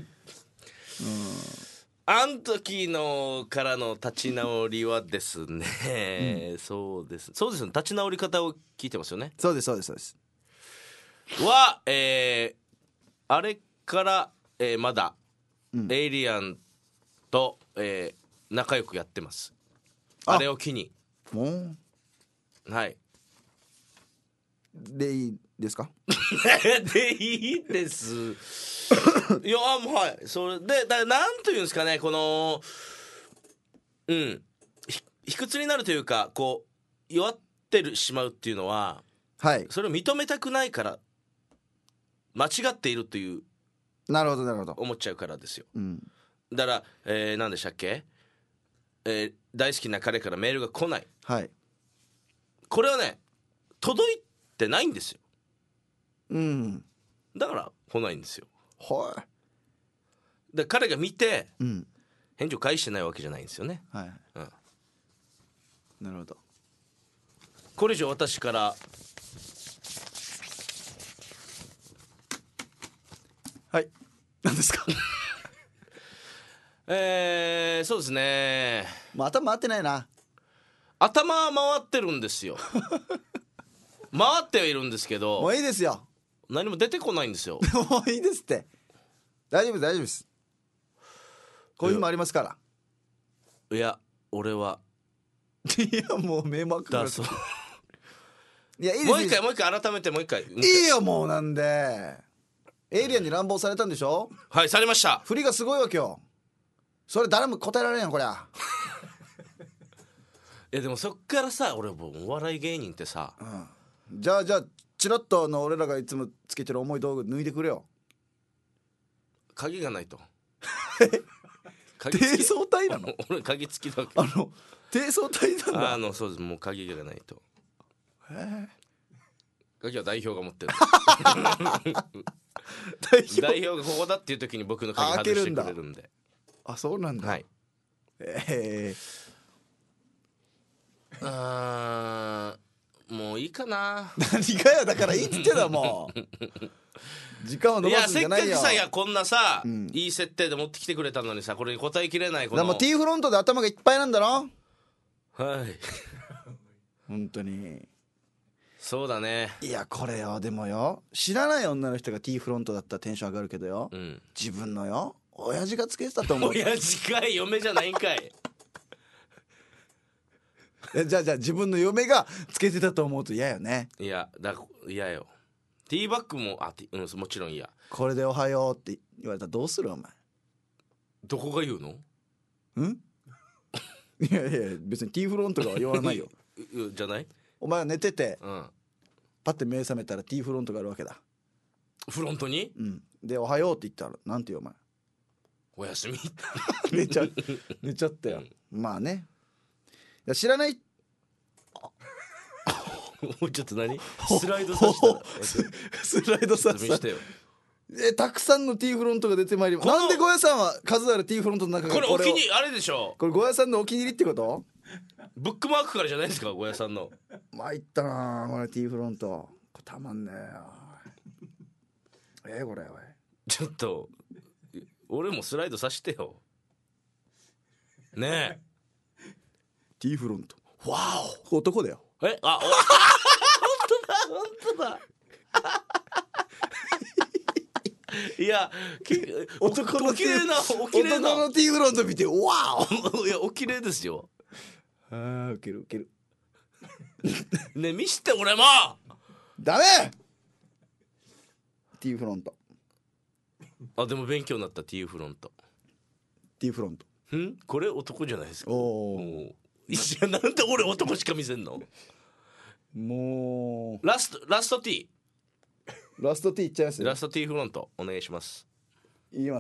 [SPEAKER 2] あの時のからの立ち直りはですね、うん、そうですそうですね、立ち直り方を聞いてますよね。
[SPEAKER 1] そうですそうですそうです
[SPEAKER 2] は、えー、あれから、えー、まだ、うん、エイリアンとえー、仲良くやってます。 あ, あれを機に
[SPEAKER 1] もう
[SPEAKER 2] はい
[SPEAKER 1] でいいですか
[SPEAKER 2] でいいですいやもうはいそれでだなんというんですかねこのうん卑屈になるというかこう弱ってるしまうっていうのは、
[SPEAKER 1] はい、
[SPEAKER 2] それを認めたくないから間違っているという
[SPEAKER 1] なるほどなるほど
[SPEAKER 2] 思っちゃうからですよ、
[SPEAKER 1] うん、
[SPEAKER 2] だから、えー、何でしたっけ、えー、大好きな彼からメールが来ない、
[SPEAKER 1] はい、
[SPEAKER 2] これはね届いてないんですよ、
[SPEAKER 1] うん、
[SPEAKER 2] だから来ないんですよ。
[SPEAKER 1] はい。
[SPEAKER 2] で彼が見て、
[SPEAKER 1] うん、
[SPEAKER 2] 返事を返してないわけじゃないんですよね。
[SPEAKER 1] はい、
[SPEAKER 2] うん、
[SPEAKER 1] なるほど。
[SPEAKER 2] これ以上私から
[SPEAKER 1] はい何ですか
[SPEAKER 2] えー、そうですね、
[SPEAKER 1] まあ、頭回ってないな。
[SPEAKER 2] 頭は回ってるんですよ回ってはいるんですけど
[SPEAKER 1] もういいですよ。
[SPEAKER 2] 何も出てこないんですよ
[SPEAKER 1] もういいですって。大丈夫大丈夫です。こういうのもありますから。
[SPEAKER 2] いや俺はい
[SPEAKER 1] やもう迷惑
[SPEAKER 2] だそう
[SPEAKER 1] いやいいです。
[SPEAKER 2] もう一回もう一回改めてもう一回い
[SPEAKER 1] いよもう。なんでエイリアンに乱暴されたんでしょ。
[SPEAKER 2] はいされました。
[SPEAKER 1] 振りがすごいわけよ。それ誰も答えられんやんこりゃ
[SPEAKER 2] いやでもそっからさ俺もうお笑い芸人ってさ、
[SPEAKER 1] うん、じゃあじゃあチラッとの俺らがいつもつけてる重い道具脱いでくれよ。
[SPEAKER 2] 鍵がないと
[SPEAKER 1] 低層体なの
[SPEAKER 2] 俺鍵付きだけ
[SPEAKER 1] あの低層体なんだ。
[SPEAKER 2] あのそうですもう鍵がないと。
[SPEAKER 1] へ
[SPEAKER 2] 鍵は代表が持ってる
[SPEAKER 1] 代表
[SPEAKER 2] 代表がここだっていう時に僕の鍵外してくれるんで。
[SPEAKER 1] あそうなんだ。
[SPEAKER 2] はい
[SPEAKER 1] え
[SPEAKER 2] ー、あーもういいかな。
[SPEAKER 1] 何かよだからいいっつってだもう時間を延ばすんじゃないよ。
[SPEAKER 2] いやせっかくさいやこんなさ、
[SPEAKER 1] うん、
[SPEAKER 2] いい設定で持ってきてくれたのにさこれに答えきれないこの
[SPEAKER 1] でも T フロントで頭がいっぱいなんだろ。
[SPEAKER 2] はい
[SPEAKER 1] 本当に
[SPEAKER 2] そうだね。
[SPEAKER 1] いやこれよでもよ知らない女の人が T フロントだったらテンション上がるけどよ、うん、自分のよ親父がつけてたと思う。
[SPEAKER 2] 親父かい嫁じゃないんかい
[SPEAKER 1] じゃあじゃあ自分の嫁がつけてたと思うと嫌よね。
[SPEAKER 2] いやだ嫌よ。ティーバッグもあ、うん、もちろん嫌。
[SPEAKER 1] これでおはようって言われたらどうするお前。
[SPEAKER 2] どこが言うの？
[SPEAKER 1] んいやいや別に T フロントがは言わないよ
[SPEAKER 2] じゃない。
[SPEAKER 1] お前は寝てて、
[SPEAKER 2] うん、
[SPEAKER 1] パッて目覚めたら T フロントがあるわけだ。
[SPEAKER 2] フロントに、
[SPEAKER 1] うん、でおはようって言ったらなんて言うお前。
[SPEAKER 2] おやすみ
[SPEAKER 1] 寝ちゃ寝ちゃったよ、うん、まあねいや知らない
[SPEAKER 2] もうちょっと何スライドさせた
[SPEAKER 1] スライドさせたえたくさんの T フロントが出てまいります。なんでゴヤさんは数ある T フロントの中から
[SPEAKER 2] これお気にあれでしょ。
[SPEAKER 1] これゴヤさんのお気に入りってこと？
[SPEAKER 2] ブックマークからじゃないですかゴヤさんの。
[SPEAKER 1] 参ったなこれ T フロントこれたまんねええー、これおい
[SPEAKER 2] ちょっと俺もスライドさせてよねえ。
[SPEAKER 1] T フロント
[SPEAKER 2] わ
[SPEAKER 1] お男だよ。
[SPEAKER 2] えあ本当だ本当だいや
[SPEAKER 1] 男の
[SPEAKER 2] お綺麗なお綺麗な
[SPEAKER 1] 男の T フロント見てわ
[SPEAKER 2] おいやお綺麗ですよ。
[SPEAKER 1] あーウケるウケる
[SPEAKER 2] ね見して俺も
[SPEAKER 1] ダメ T フロント。
[SPEAKER 2] あでも勉強になった T フロント
[SPEAKER 1] T フロント
[SPEAKER 2] んこれ男じゃないですか。
[SPEAKER 1] おお
[SPEAKER 2] いやなんで俺男しか見せんの。
[SPEAKER 1] もう
[SPEAKER 2] ラストラスト T
[SPEAKER 1] ラスト T いっちゃいますよ。
[SPEAKER 2] ラスト T フロントお願いします。
[SPEAKER 1] いきます。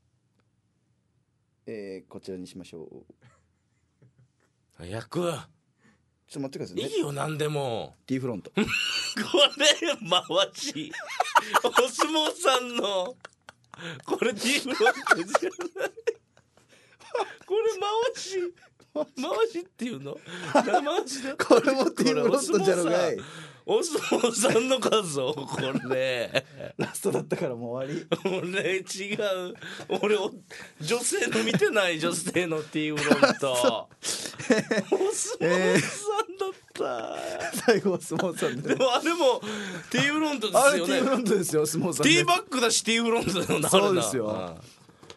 [SPEAKER 1] えー、こちらにしましょう。
[SPEAKER 2] 早く
[SPEAKER 1] ちょっと待ってくださいね。
[SPEAKER 2] いいよ何でも
[SPEAKER 1] T フロント
[SPEAKER 2] これ回しお相撲さんのこれ T フロントじゃないこれ回し回しっていうの回しだ
[SPEAKER 1] これも T フロントじゃのかい。
[SPEAKER 2] お相撲さんの数をこれ
[SPEAKER 1] ラストだったからもう終わり。
[SPEAKER 2] 俺違う俺女性の見てない女性の T フロントお相撲さんだった、
[SPEAKER 1] 最後は相撲さんで、
[SPEAKER 2] でもあれも T フロントですよね。
[SPEAKER 1] あれ T フロントですよ相撲さん。
[SPEAKER 2] T バックだし T フロントだよな。
[SPEAKER 1] そうですよ。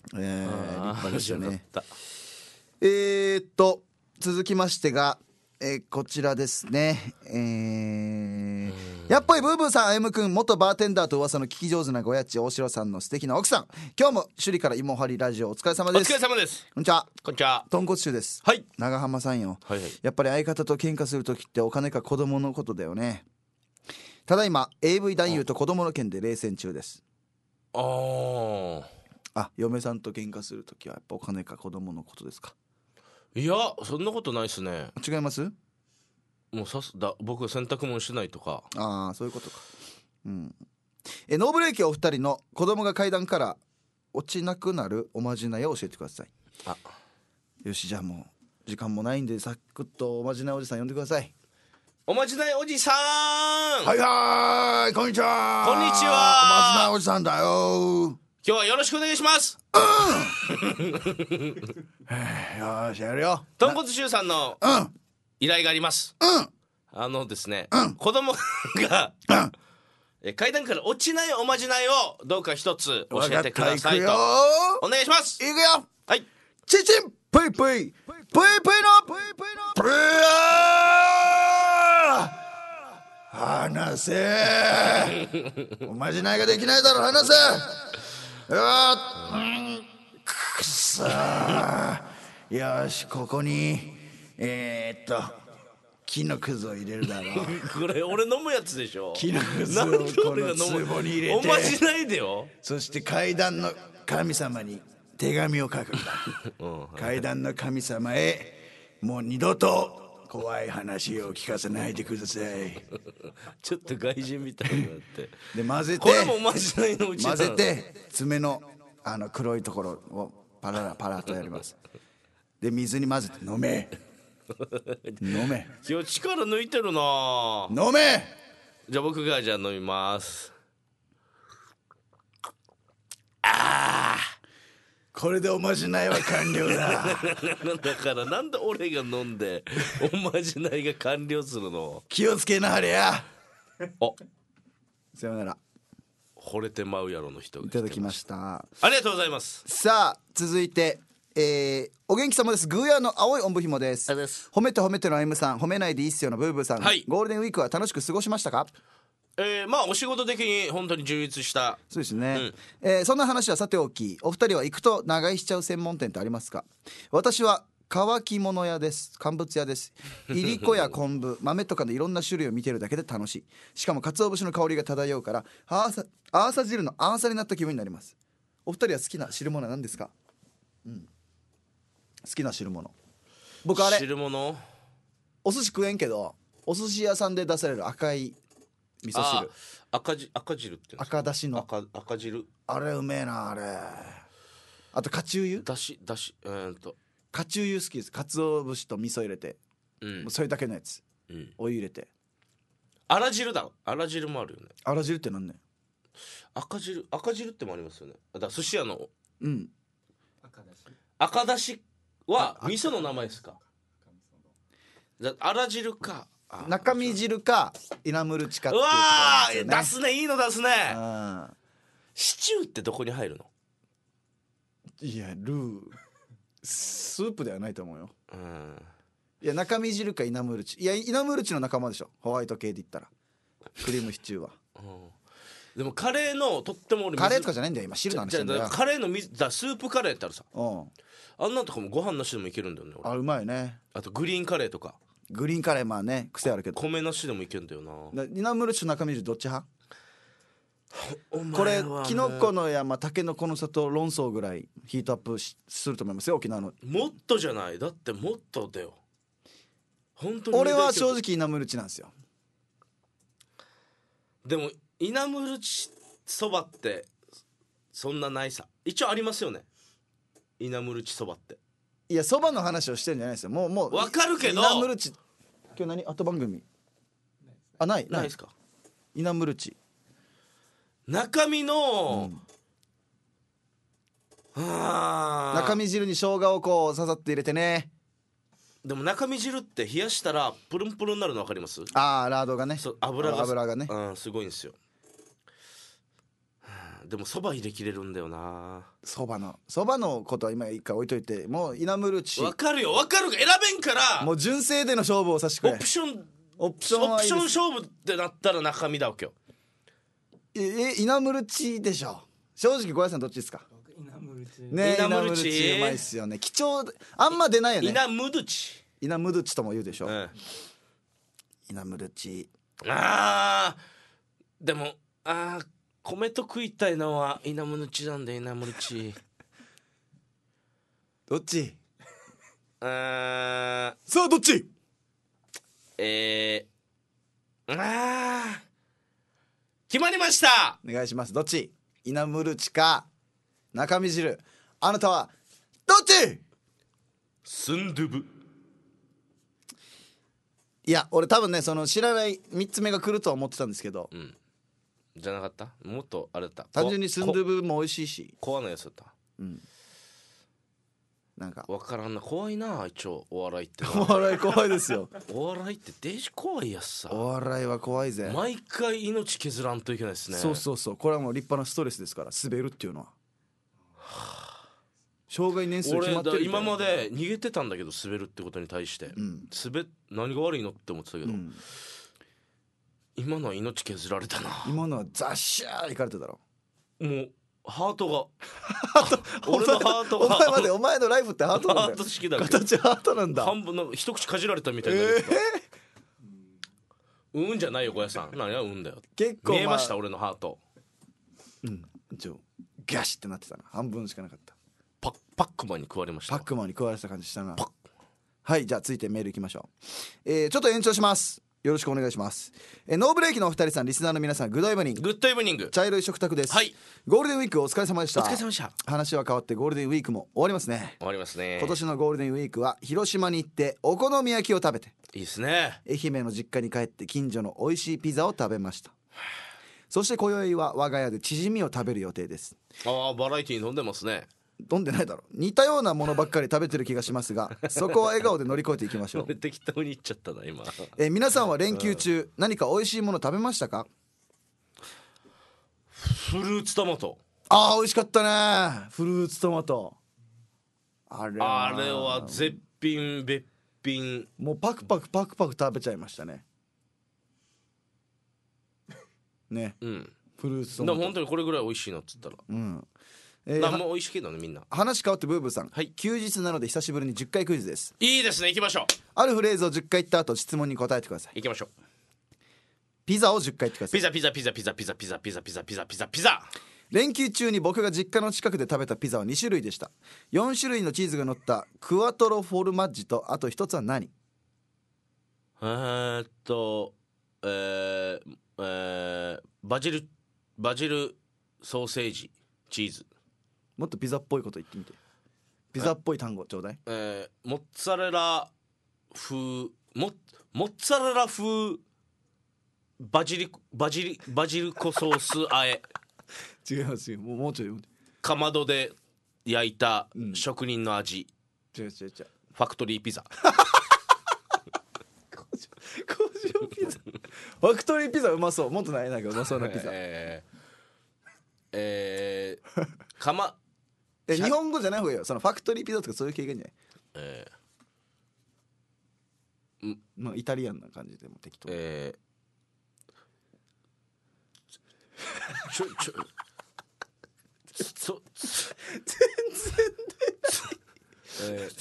[SPEAKER 1] えー、立派でしたね。
[SPEAKER 2] 面白かった。
[SPEAKER 1] えー、っと続きましてが、えー、こちらですね。えー、やっぱりブーブーさん、あゆむくん、元バーテンダーと噂の聞き上手なごやっち大城さんの素敵な奥さん、今日も首里から芋張りラジオお疲れ様です。
[SPEAKER 2] お疲れ様です。
[SPEAKER 1] こんにちは。
[SPEAKER 2] こんにちは。
[SPEAKER 1] 豚骨臭です。
[SPEAKER 2] はい。
[SPEAKER 1] 長浜さんよ、
[SPEAKER 2] はいはい、
[SPEAKER 1] やっぱり相方と喧嘩するときってお金か子供のことだよね。ただいま エーブイ 男優と子供の件で冷戦中です。
[SPEAKER 2] あー
[SPEAKER 1] あ、嫁さんと喧嘩するときはやっぱお金か子供のことですか。
[SPEAKER 2] いやそんなことないっすね。
[SPEAKER 1] 違います。
[SPEAKER 2] もうさすだ僕は洗濯物しないとか。
[SPEAKER 1] ああそういうことか。うん。えノーブレーキお二人の子供が階段から落ちなくなるおまじないを教えてください。
[SPEAKER 2] あ、
[SPEAKER 1] よし、じゃあもう時間もないんでサクッとおまじないおじさん呼んでください。
[SPEAKER 2] おまじないおじさん。
[SPEAKER 1] はいはーい、こんにちは。
[SPEAKER 2] こんにちは。
[SPEAKER 1] おまじないおじさんだよ。
[SPEAKER 2] 今日はよろしくお願いします。
[SPEAKER 1] うんよしやるよ。
[SPEAKER 2] 豚骨臭さんの依頼があります。
[SPEAKER 1] うん
[SPEAKER 2] あのですね、
[SPEAKER 1] うん、
[SPEAKER 2] 子供が、
[SPEAKER 1] うん、
[SPEAKER 2] え階段から落ちないおまじないをどうか一つ教えてくださいとお願いします。
[SPEAKER 1] いくよ。
[SPEAKER 2] はい。
[SPEAKER 1] チチンプイプイプイプイのプイプイのプー話せおまじないができないだろ、話せよーくそーよし、ここにえー、っと木のくずを入れるだろう
[SPEAKER 2] これ俺飲むやつでしょ。
[SPEAKER 1] 木のくずをこの壺に入れて、
[SPEAKER 2] おまじないでよ。
[SPEAKER 1] そして階段の神様に手紙を書くんだ、うん、階段の神様へ、もう二度と怖い話を聞かせないでください
[SPEAKER 2] ちょっと外人みたいになって
[SPEAKER 1] で混ぜて、
[SPEAKER 2] これもおまじないのうち
[SPEAKER 1] 混ぜて爪のあの黒いところをパララパラとやりますで水に混ぜて飲め飲め。
[SPEAKER 2] 今日力抜いてるな。
[SPEAKER 1] 飲め。
[SPEAKER 2] じゃあ僕がじゃあ飲みます。
[SPEAKER 1] ああこれでおまじないは完了だ
[SPEAKER 2] だからなんで俺が飲んでおまじないが完了するの。
[SPEAKER 1] 気をつけなはれや。
[SPEAKER 2] お
[SPEAKER 1] さよなら。
[SPEAKER 2] 惚れてまうやろの人が
[SPEAKER 1] いただきました。
[SPEAKER 2] ありがとうございます。
[SPEAKER 1] さあ続いてえー、お元気様です。グーヤーの青いおんぶひもです。褒めて褒めての M さん、褒めないでいいっすよのブーブーさん、はい、ゴールデンウィークは楽しく過ごしましたか。
[SPEAKER 2] えー、まあお仕事的に本当に充実した。
[SPEAKER 1] そうですね、うんえー、そんな話はさておき、お二人は行くと長居しちゃう専門店ってありますか。私は乾き物屋です。乾物屋です。いりこや昆布豆とかのいろんな種類を見てるだけで楽しい。しかも鰹節の香りが漂うからアーサアーサ汁のアーサになった気分になります。お二人は好きな汁物は何ですか。うん好きな汁物。僕あれ
[SPEAKER 2] 汁物
[SPEAKER 1] お寿司食えんけどお寿司屋さんで出される赤い味噌汁、
[SPEAKER 2] 赤じ赤汁って
[SPEAKER 1] 赤だしの
[SPEAKER 2] 赤, 赤汁
[SPEAKER 1] あれうめえな。あれあとカチューユ
[SPEAKER 2] だしだしえー、っと
[SPEAKER 1] カチューユ好きです。鰹節と味噌入れて、うん、もうそれだけのやつ、うん、お湯入れて。
[SPEAKER 2] あら汁だろ。あら汁もあるよね。
[SPEAKER 1] あら汁ってなんねん。
[SPEAKER 2] 赤汁赤汁ってもありますよね。だから寿司屋の
[SPEAKER 1] うん
[SPEAKER 3] 赤だし
[SPEAKER 2] 赤だしは味噌の名前ですか。あら汁か
[SPEAKER 1] 中身汁かイナムルチかっていう
[SPEAKER 2] ところなんですよね。うわー出すね。いいの出すね。シチューってどこに入るの。
[SPEAKER 1] いやルースープではないと思うよ。うんいや中身汁かイナムルチ。いやイナムルチの仲間でしょ。ホワイト系で言ったらクリームシチューは、うん、
[SPEAKER 2] でもカレーのとっても俺
[SPEAKER 1] カレーとかじゃないんだよ今汁の話なんだよ。
[SPEAKER 2] カレーの水だスープカレーってあるさ。
[SPEAKER 1] うん
[SPEAKER 2] あんなんとかもご飯なしでもいけるんだよね。
[SPEAKER 1] あうまいね。
[SPEAKER 2] あとグリーンカレーとか。
[SPEAKER 1] グリーンカレーまあね癖あるけど
[SPEAKER 2] 米なしでもいけるんだよな。
[SPEAKER 1] イナムルチと中身汁どっち派。これキノコの山タケノコの里論争ぐらいヒートアップ し, すると思いますよ沖縄の。
[SPEAKER 2] もっとじゃない。だってもっとだよ本当に。
[SPEAKER 1] 俺は正直イナムルチなんですよ。
[SPEAKER 2] でもイナムルチそばってそんなないさ。一応ありますよねイナムルチそばって。
[SPEAKER 1] いやそばの話をしてるんじゃないですよ。もうもう
[SPEAKER 2] わかるけど
[SPEAKER 1] イナムルチ今日何後番組あない
[SPEAKER 2] ないですか。
[SPEAKER 1] イナムルチ
[SPEAKER 2] 中身の、
[SPEAKER 1] うん、中身汁に生姜をこうささって入れてね。
[SPEAKER 2] でも中身汁って冷やしたらプルンプルンになるの分かります。あ
[SPEAKER 1] あラードがね。
[SPEAKER 2] そう油が
[SPEAKER 1] 油がね、
[SPEAKER 2] うん、すごいんですよ。 でもそば入れ切れるんだよな。
[SPEAKER 1] そばのそばのことは今一回置いといて、もうイナムルチ
[SPEAKER 2] わかるよわかる選べんから、
[SPEAKER 1] もう純正での勝負をさせてくれ。
[SPEAKER 2] オプション
[SPEAKER 1] オプションはいいです。
[SPEAKER 2] オプション勝負ってなったら中身だわけよ。
[SPEAKER 1] ええイナムルチでしょ。正直小林さんどっちですか。
[SPEAKER 3] イナムルチ
[SPEAKER 1] ね、イナムルチうまいっすよね。貴重であんま出ないよね。
[SPEAKER 2] イナムドチ
[SPEAKER 1] イナムドチとも言うでしょ、
[SPEAKER 2] うん、
[SPEAKER 1] イナムルチ。
[SPEAKER 2] あーでもあー米と食いたいのはイナムルチなんでイナムルチ
[SPEAKER 1] どっち。
[SPEAKER 2] あー
[SPEAKER 1] さあどっち。
[SPEAKER 2] えー、あー決まりました。
[SPEAKER 1] お願いします。どっち。イナムルチか中身汁。あなたはどっち。
[SPEAKER 2] スンドゥブ。
[SPEAKER 1] いや俺多分ねその知らないみっつめが来るとは思ってたんですけど、
[SPEAKER 2] うん、じゃなかった。もっとあれだった。
[SPEAKER 1] 単純にスンドゥブも美味しいし
[SPEAKER 2] コアなやつだった。
[SPEAKER 1] うんなんか
[SPEAKER 2] 分からんな。怖いな一応お笑いって
[SPEAKER 1] お笑い怖いですよ
[SPEAKER 2] お笑いってデージ怖いやつさ。
[SPEAKER 1] お笑いは怖いぜ。
[SPEAKER 2] 毎回命削らんといけないですね。
[SPEAKER 1] そうそうそう。これはもう立派なストレスですから滑るっていうのは、はあ、障害年数決まってる。
[SPEAKER 2] 俺今まで逃げてたんだけど滑るってことに対して、
[SPEAKER 1] うん、
[SPEAKER 2] 滑何が悪いのって思ってたけど、うん、今のは命削られたな。
[SPEAKER 1] 今のはザッシャーいかれてたろ。
[SPEAKER 2] もうハートが俺のハートが
[SPEAKER 1] お前までお前のライフってハートなんだよ。
[SPEAKER 2] ハート式だけど
[SPEAKER 1] 形ハートなんだ。
[SPEAKER 2] 半分の一口かじられたみたいになる、えー、うんじゃないよ小屋さん。何がうんだよ。
[SPEAKER 1] 結構、
[SPEAKER 2] 見えました俺のハート。
[SPEAKER 1] うん一応ガシってなってたな。半分しかなかった。
[SPEAKER 2] パッパックマンに食われました。
[SPEAKER 1] パックマンに食われた感じしたな。はいじゃあ続いてメールいきましょう。えー、ちょっと延長します。よろしくお願いします。えー、ノーブレーキのお二人さん、リスナーの皆さん、グッドイブニング。
[SPEAKER 2] グッドイブニング。
[SPEAKER 1] 茶色い食卓です。
[SPEAKER 2] はい。
[SPEAKER 1] ゴールデンウィークお疲れ様でした。
[SPEAKER 2] お疲れ様でした。
[SPEAKER 1] 話は変わってゴールデンウィークも終わりますね。
[SPEAKER 2] 終わりますね。
[SPEAKER 1] 今年のゴールデンウィークは広島に行ってお好み焼きを食べて、
[SPEAKER 2] いいですね。
[SPEAKER 1] 愛媛の実家に帰って近所の美味しいピザを食べました。そして今宵は我が家でチヂミを食べる予定です。
[SPEAKER 2] ああバラエティーに飲んでますね。
[SPEAKER 1] 飲んでないだろ。似たようなものばっかり食べてる気がしますが、そこは笑顔で乗り越えていきましょう。
[SPEAKER 2] 俺適当に言っちゃったな今。
[SPEAKER 1] え皆さんは連休中何か美味しいもの食べましたか。
[SPEAKER 2] フルーツトマト。
[SPEAKER 1] あー美味しかったね。フルーツトマトあれは
[SPEAKER 2] あれは絶品別品。
[SPEAKER 1] もうパクパクパクパク食べちゃいましたね。ね、
[SPEAKER 2] うん、
[SPEAKER 1] フルーツトマト。
[SPEAKER 2] でも本当にこれぐらい美味しいのっつったら、
[SPEAKER 1] うん
[SPEAKER 2] えー、何も美味しいけどねみんな。
[SPEAKER 1] 話変わってブーブーさん、
[SPEAKER 2] はい、
[SPEAKER 1] 休日なので久しぶりにじゅっかいクイズです。
[SPEAKER 2] いいですね行きましょう。
[SPEAKER 1] あるフレーズをじゅっかい言った後質問に答えてください。
[SPEAKER 2] 行きましょう。
[SPEAKER 1] ピザをじゅっかい言ってください。
[SPEAKER 2] ピザピザピザピザピザピザピザピザピザピザピザ。
[SPEAKER 1] 連休中に僕が実家の近くで食べたピザはにしゅるいでした。よんしゅるいのチーズが乗ったクワトロフォルマッジとあとひとつは何。
[SPEAKER 2] えーっとえー、えー、バジルバジルソーセージチーズ。
[SPEAKER 1] もっとピザっぽいこと言ってみて。ピザっぽい単語ちょうだい。
[SPEAKER 2] えー、モッツァレラ風モモッツァレラ風バジリバジリバジルコソースあえ。
[SPEAKER 1] 違いますよ。もうもうちょい
[SPEAKER 2] かまどで焼いた職人の味、
[SPEAKER 1] うん、違う違う違う
[SPEAKER 2] ファクトリーピザ。
[SPEAKER 1] 工場ピザ。ファクトリーピザうまそう。もっとないなんかうまそうなピザ。
[SPEAKER 2] えーえー、かま
[SPEAKER 1] え日本語じゃない方がいいよ。そのファクトリーピザとかそういう経験じゃない。
[SPEAKER 2] え
[SPEAKER 1] ー、まあイタリアンな感じでも適当。
[SPEAKER 2] えー、ちょちょそ
[SPEAKER 1] 全然出ない。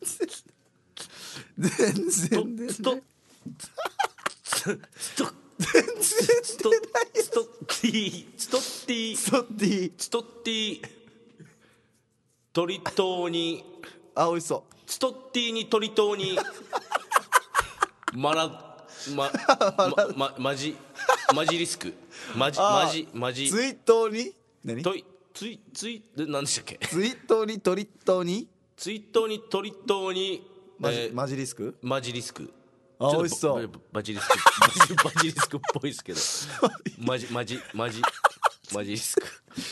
[SPEAKER 1] 全然出ない。スト
[SPEAKER 2] ストスト
[SPEAKER 1] 全然出ない。
[SPEAKER 2] ストッティストッティ
[SPEAKER 1] ストッティ
[SPEAKER 2] ストッティ鳥島に
[SPEAKER 1] あ美味しそう。
[SPEAKER 2] ストッティに鳥島にまらまままマジマジリスクマジマジマジ
[SPEAKER 1] ツイートに何
[SPEAKER 2] といツイツイで何でしたっけ。
[SPEAKER 1] ツイートに鳥島に
[SPEAKER 2] ツイートに鳥島に
[SPEAKER 1] マジ、
[SPEAKER 2] えー、
[SPEAKER 1] マジリスク
[SPEAKER 2] マジリスク。
[SPEAKER 1] あ美味しそう。
[SPEAKER 2] バジリスクバジバジリスクっぽいですけどマジマジマジマジリスク。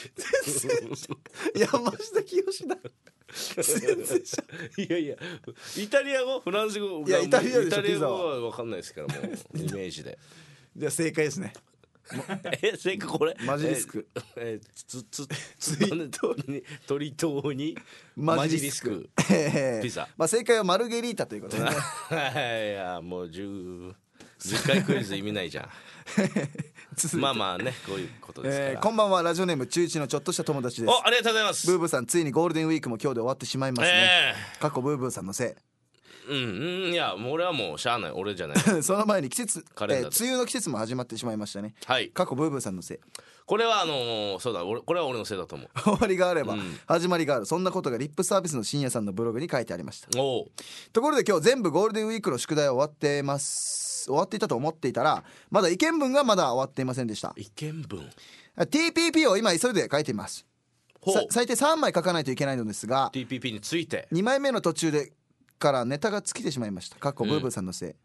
[SPEAKER 1] 山下清だ。全然
[SPEAKER 2] いやいやイタリア語フランス語
[SPEAKER 1] いやイタリアでしょ。
[SPEAKER 2] イタリア語は分かんないですからもうイメージで。
[SPEAKER 1] じゃあ正解ですね。
[SPEAKER 2] え正解これ
[SPEAKER 1] マジリスク
[SPEAKER 2] えー、つつつ鳥鳥島にマジリスクピザ
[SPEAKER 1] まあ正解はマルゲリータということでね
[SPEAKER 2] いやもうじゅう、じゅっかいクイズ意味ないじゃんまあまあねこういうことですから、
[SPEAKER 1] えー、こんばんは。ラジオネーム中一のちょっとした友達です。
[SPEAKER 2] おありがとうございます。
[SPEAKER 1] ブーブーさんついにゴールデンウィークも今日で終わってしまいますね、えー、過去ブーブーさんのせい。
[SPEAKER 2] うんうんいやもう俺はもうしゃあない俺じゃない
[SPEAKER 1] その前に季節、えー、梅雨の季節も始まってしまいましたね。
[SPEAKER 2] はい
[SPEAKER 1] 過去ブーブーさんのせい。
[SPEAKER 2] これはあのー、そうだ俺これは俺のせいだと思う
[SPEAKER 1] 終わりがあれば、うん、始まりがある。そんなことがリップサービスの深夜さんのブログに書いてありました。
[SPEAKER 2] お
[SPEAKER 1] ところで今日全部ゴールデンウィークの宿題終わってます終わっていたと思っていたらまだ意見文がまだ終わっていませんでした。
[SPEAKER 2] 意見文
[SPEAKER 1] ティーピーピー を今急いで書いています。最低さんまい書かないといけないのですが
[SPEAKER 2] ティーピーピー について
[SPEAKER 1] にまいめの途中でからネタが尽きてしまいました。かっこブーブーさんのせい、うん、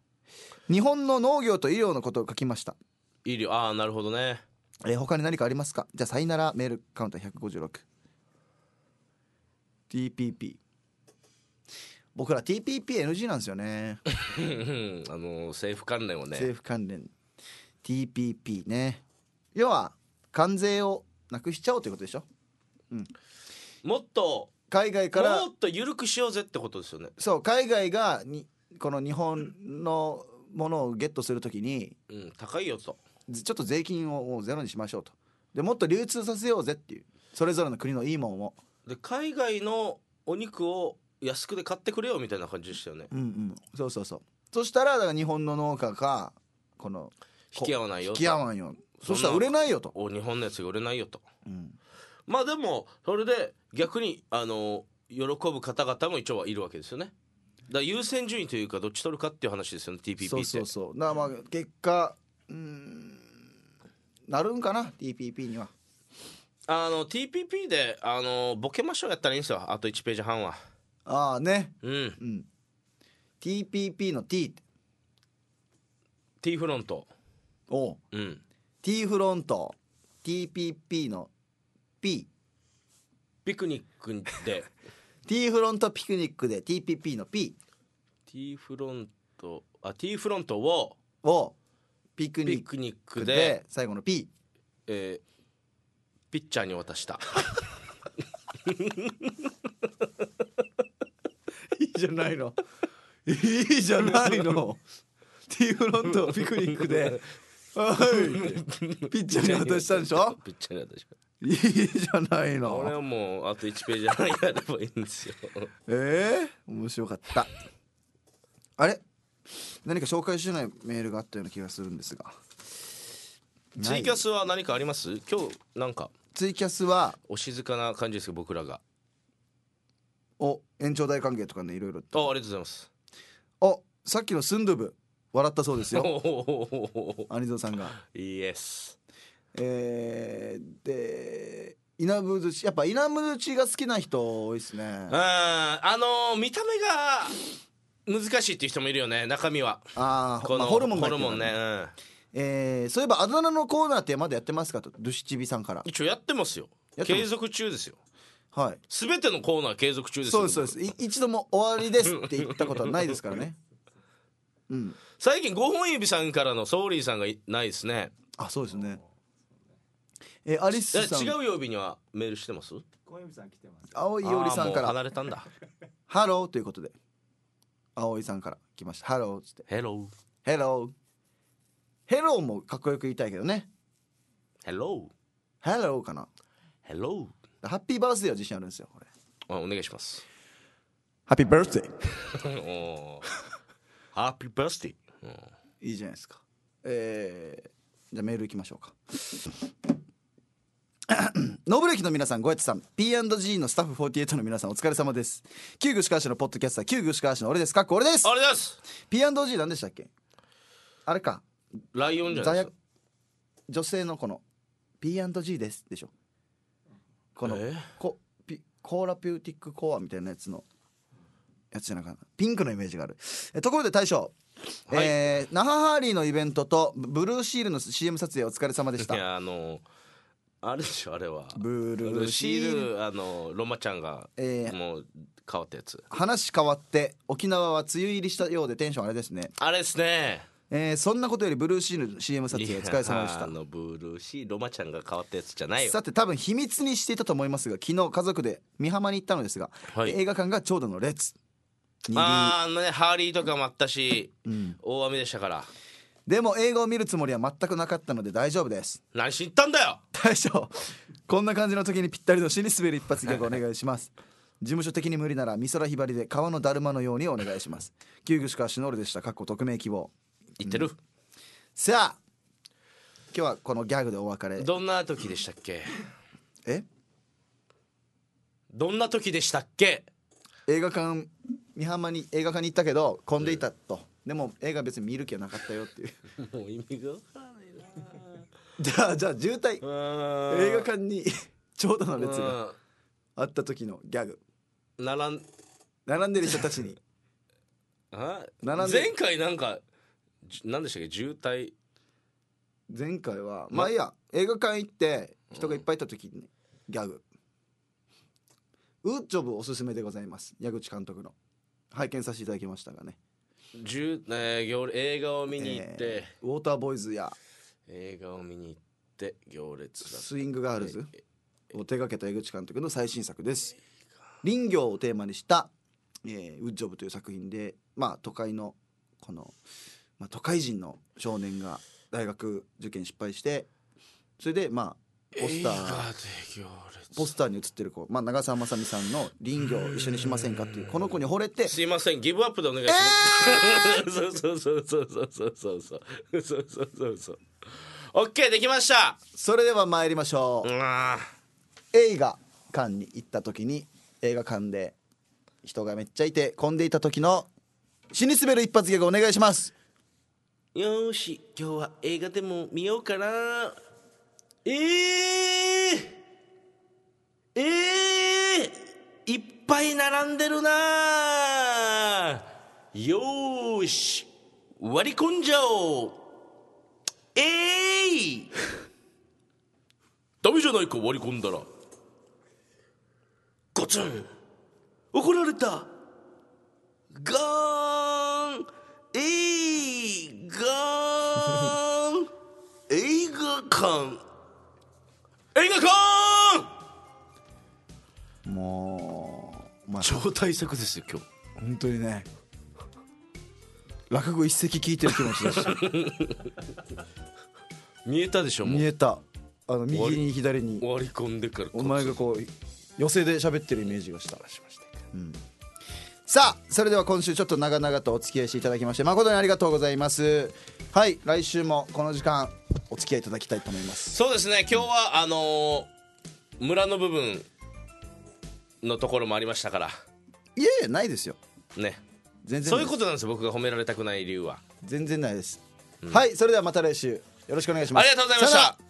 [SPEAKER 1] 日本の農業と医療のことを書きました。
[SPEAKER 2] 医療ああなるほどね。
[SPEAKER 1] えー、他に何かありますか。じゃあさいならメールカウンターひゃくごじゅうろく ティーピーピー 僕ら ティーピーピーエヌジー なんですよね
[SPEAKER 2] あの政府関連をね
[SPEAKER 1] 政府関連 ティーピーピー ね要は関税をなくしちゃおうということでしょ、うん、
[SPEAKER 2] もっと
[SPEAKER 1] 海外から
[SPEAKER 2] もっと緩くしようぜってことですよね。
[SPEAKER 1] そう海外がにこの日本のものをゲットするときに、
[SPEAKER 2] うん、高いよと
[SPEAKER 1] ちょっと税金をもうゼロにしましょうと。でもっと流通させようぜっていうそれぞれの国のいいもんを
[SPEAKER 2] で海外のお肉を安くで買ってくれよみたいな感じでしたよね。
[SPEAKER 1] うんうんそうそうそう。そしたらだから日本の農家がこの
[SPEAKER 2] 引き合わないよ
[SPEAKER 1] 引き合わんよそしたら売れないよと
[SPEAKER 2] お日本のやつが売れないよと、
[SPEAKER 1] うん、
[SPEAKER 2] まあでもそれで逆にあの喜ぶ方々も一応はいるわけですよね。だから優先順位というかどっち取るかっていう話ですよね ティーピーピー って。
[SPEAKER 1] そうそうそうだからまあ結果うーんなるんかな ティーピーピー には。
[SPEAKER 2] あの ティーピーピー であのボケましょうやったらいいんですよ。あといちページはんは
[SPEAKER 1] ああね
[SPEAKER 2] うん、うん、
[SPEAKER 1] ティーピーピー の T
[SPEAKER 2] T フロント
[SPEAKER 1] おう、
[SPEAKER 2] うん、
[SPEAKER 1] T フロント ティーピーピー の P
[SPEAKER 2] ピクニックで
[SPEAKER 1] T フロントピクニックで ティーピーピー の P
[SPEAKER 2] T フロントあ T フロントを
[SPEAKER 1] をピクニック
[SPEAKER 2] ピクニック
[SPEAKER 1] で
[SPEAKER 2] で
[SPEAKER 1] 最後の P、
[SPEAKER 2] えー、ピッチャーに渡した
[SPEAKER 1] いいじゃないのいいじゃないのT フロントピクニックではいピッチャーに渡したんでしょ。
[SPEAKER 2] ピッチャーに渡した
[SPEAKER 1] いいじゃないの。
[SPEAKER 2] 俺はもうあといちページ半やればいいんですよ
[SPEAKER 1] えー、面白かった。あれ何か紹介してないメールがあったような気がするんですが。
[SPEAKER 2] ツイキャスは何かあります？今日なんか
[SPEAKER 1] ツイキャスは
[SPEAKER 2] お静かな感じですけど僕らが
[SPEAKER 1] お延長大歓迎とかねいろいろと。
[SPEAKER 2] あありがとうございます。
[SPEAKER 1] おさっきのスンドゥブ笑ったそうですよアニゾーさんが
[SPEAKER 2] イエス
[SPEAKER 1] えー、で稲ムズチやっぱ稲ムズチが好きな人多いですね。
[SPEAKER 2] ああのー、見た目が難しいっていう人もいるよね。中身は
[SPEAKER 1] ああ、
[SPEAKER 2] この、
[SPEAKER 1] まあ、ホルモンが
[SPEAKER 2] ホルモンね、うん
[SPEAKER 1] えー、そういえばあだ名のコーナーってまだやってますかとドゥシチビさんから
[SPEAKER 2] 一応やってますよ。継続中ですよ。
[SPEAKER 1] はい
[SPEAKER 2] 全てのコーナー継続中ですよ。
[SPEAKER 1] そうですそうです一度も終わりですって言ったことはないですからねうん、
[SPEAKER 2] 最近ごほん指さんからのソーリーさんがないですね。
[SPEAKER 1] あそうですね。えー、アリスさん
[SPEAKER 2] 違う曜日にはメールしてます？
[SPEAKER 3] 小指さん来てます。
[SPEAKER 1] 青いいおりさんから
[SPEAKER 2] 離れたんだ
[SPEAKER 1] ハローということで青いさんから来ました。ハローっつって
[SPEAKER 2] ヘロー
[SPEAKER 1] ヘローヘローもかっこよく言いたいけどね。
[SPEAKER 2] ヘロ
[SPEAKER 1] ーヘローかな。
[SPEAKER 2] ヘロ
[SPEAKER 1] ーハッピーバースデーは自信あるんですよこれ。
[SPEAKER 2] あお願いします。
[SPEAKER 1] ハッピーバースデー
[SPEAKER 2] おハッピーバースデー
[SPEAKER 1] いいじゃないですか。えー、じゃあメールいきましょうかノブレキの皆さんごやつさん ピーアンドジー のスタッフフォーティーエイトの皆さんお疲れ様です。旧具しかしのポッドキャスター旧具しかしの俺ですかっこ俺です。
[SPEAKER 2] あれです。
[SPEAKER 1] ピーアンドジー 何でしたっけ。あれか
[SPEAKER 2] ライオンじゃないですか。
[SPEAKER 1] 女性のこの ピーアンドジー ですでしょ。この、えー、コ, ピコーラピューティックコアみたいなやつのやつじゃなかった。ピンクのイメージがある。えところで大将、はい、えー、那覇ハーリーのイベントとブルーシールの シーエム 撮影お疲れ様でした。
[SPEAKER 2] いやあのあれでしょあれは
[SPEAKER 1] ブルーシール
[SPEAKER 2] あのロマちゃんが、えー、もう変わったやつ。
[SPEAKER 1] 話変わって沖縄は梅雨入りしたようでテンションあれですね。
[SPEAKER 2] あれですね。
[SPEAKER 1] えー、そんなことよりブルーシールの シーエム 撮影お疲れ様でした。
[SPEAKER 2] あのブルーシーロマちゃんが変わったやつじゃないよ。
[SPEAKER 1] さて多分秘密にしていたと思いますが、昨日家族で美浜に行ったのですが、はい、映画館が長蛇の列。
[SPEAKER 2] ああね、ハーリーとかもあったし、うん、大雨でしたから。
[SPEAKER 1] でも映画を見るつもりは全くなかったので大丈夫です。
[SPEAKER 2] 何しに行ったんだよ。
[SPEAKER 1] 大将、こんな感じの時にぴったりの死に滑る一発ギャグお願いします。事務所的に無理なら美空ひばりで川のだるまのようにお願いします。旧具しかシノールでした。かっこ匿名希望。
[SPEAKER 2] 言ってる、うん、
[SPEAKER 1] さあ今日はこのギャグでお別れ。
[SPEAKER 2] どんな時でしたっけ。
[SPEAKER 1] え
[SPEAKER 2] どんな時でしたっけ。
[SPEAKER 1] 映画館美浜に映画館に行ったけど混んでいたと、うん、でも映画別に見る気はなかったよっていう
[SPEAKER 2] もう意味がわからないな。
[SPEAKER 1] じゃあじゃあ渋滞映画館に長蛇の列があった時のギャグ。
[SPEAKER 2] 並ん
[SPEAKER 1] 並んでる人たちに
[SPEAKER 2] あ並んで前回なんか何でしたっけ、渋滞。
[SPEAKER 1] 前回はまあいいや、映画館行って人がいっぱいいた時に、ね、ギャグウッジョブおすすめでございます。矢口監督の拝見させていただきましたがね、
[SPEAKER 2] じゅ、えー、映画を見に行って、え
[SPEAKER 1] ー、ウォーターボーイズや
[SPEAKER 2] 映画を見に行って行列だ
[SPEAKER 1] スイングガールズを手掛けた江口監督の最新作です。林業をテーマにした、えー、ウッジョブという作品で、まあ都会のこの、まあ、都会人の少年が大学受験失敗して、それでまあポスターポスターに写ってる子、まあ、長澤まさみさんの林業を一緒にしませんかっていうこの子に惚れて、
[SPEAKER 2] すいませんギブアップでお願いします、えー、そうそうそうそうそうそうそうそうそうそうそう OK できました。
[SPEAKER 1] それでは参りましょう。映画館に行った時に映画館で人がめっちゃいて混んでいた時の死に滑る一発ギャグお願いします。
[SPEAKER 2] よし今日は映画でも見ようかな。えー、えー、いっぱい並んでるな。よーし割り込んじゃおう。えーダメじゃないか割り込んだら。ゴツン怒られた。ガーンえーガーン映画館映画館
[SPEAKER 1] もう、まあ、
[SPEAKER 2] 超大作ですよ今日
[SPEAKER 1] 本当にね。落語一席聞いてる気持ちだし
[SPEAKER 2] 見えたでしょ。もう
[SPEAKER 1] 見えた。あの右に左に
[SPEAKER 2] 割り込んでから
[SPEAKER 1] お前がこう寄せで喋ってるイメージがした。しました、うん、さあそれでは今週ちょっと長々とお付き合いしていただきまして誠にありがとうございます。はい、来週もこの時間お付き合いいただきたいと思います。
[SPEAKER 2] そうですね、今日はあのー、村の部分のところもありましたから。
[SPEAKER 1] いやいやないですよ
[SPEAKER 2] ね。
[SPEAKER 1] 全然
[SPEAKER 2] そういうことなんですよ、僕が褒められたくない理由は。
[SPEAKER 1] 全然ないです、うん、はい、それではまた来週よろしくお願いします。
[SPEAKER 2] ありがとうございました。